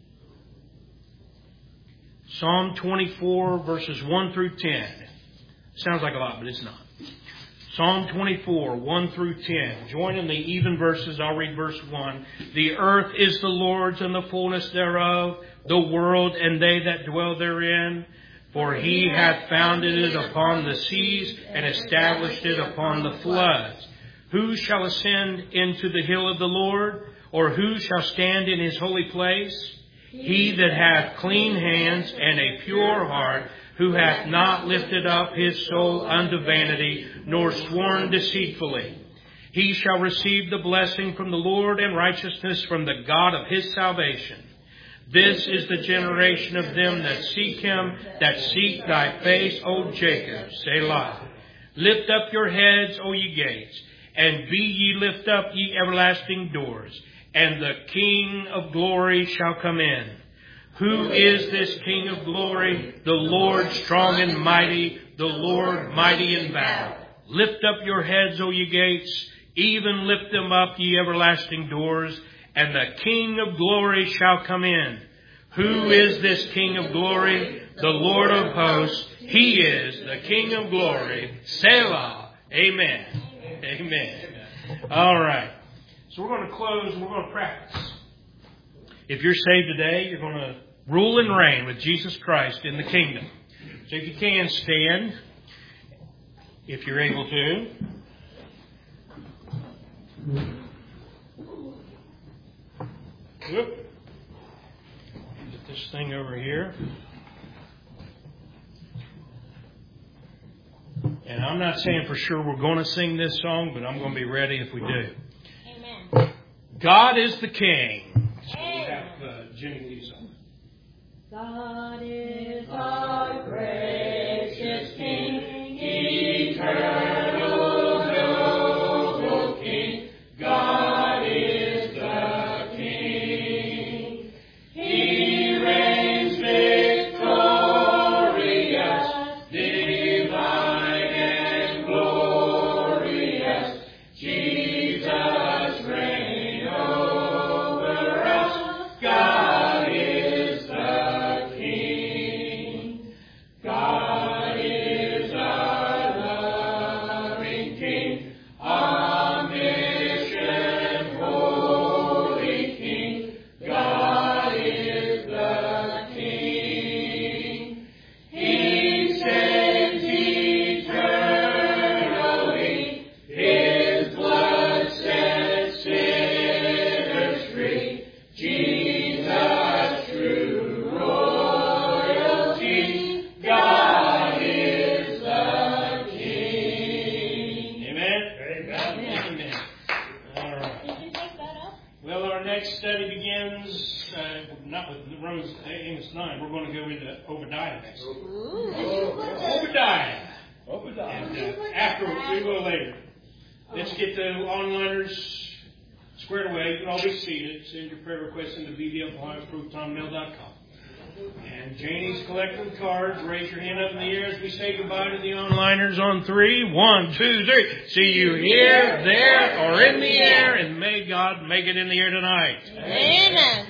Psalm 24, verses 1 through 10. Sounds like a lot, but it's not. Psalm 24, 1 through 10. Join in the even verses. I'll read verse 1. The earth is the Lord's and the fullness thereof, the world and they that dwell therein. For He hath founded it upon the seas and established it upon the floods. Who shall ascend into the hill of the Lord? Or who shall stand in His holy place? he that hath clean hands and a pure heart, who hath not lifted up his soul unto vanity, nor sworn deceitfully. He shall receive the blessing from the Lord and righteousness from the God of his salvation. This is the generation of them that seek him, that seek thy face, O Jacob. Selah. Lift up your heads, O ye gates, and be ye lift up, ye everlasting doors, and the King of glory shall come in. Who is this King of glory? The Lord strong and mighty, the Lord mighty in battle. Lift up your heads, O ye gates, even lift them up, ye everlasting doors, and the King of glory shall come in. Who is this King of glory? The Lord of hosts. He is the King of glory. Selah. Amen. Amen. All right. So we're going to close and we're going to practice. If you're saved today, you're going to rule and reign with Jesus Christ in the kingdom. So if you can, stand. If you're able to. Whoop. Get this thing over here. And I'm not saying for sure we're going to sing this song, but I'm going to be ready if we do. Amen. God is the King. So we have Jenny lead song. God is our gracious King, eternal, noble King. God is the King. He reigns victorious, divine and glorious. Jesus reign over us. God is the King. God is our loving King, omniscient, holy King. God is the King. He saves eternally. His blood sets sinners free. Jesus, true royalty. God is the King. Amen? Amen. All right. Did you take that up? Well, our next study begins not with Romans, Amos 9. We're going to go into Obadiah next. Obadiah. And afterwards, we will later. Let's get the onliners squared away. You can all be seated. Send your prayer requests into bbf@protonmail.com. And Janie's collecting cards. Raise your hand up in the air as we say goodbye to the onliners on 3. 1, 2, 3. See you here, there, or in the air, and may God make it in the air tonight. Amen.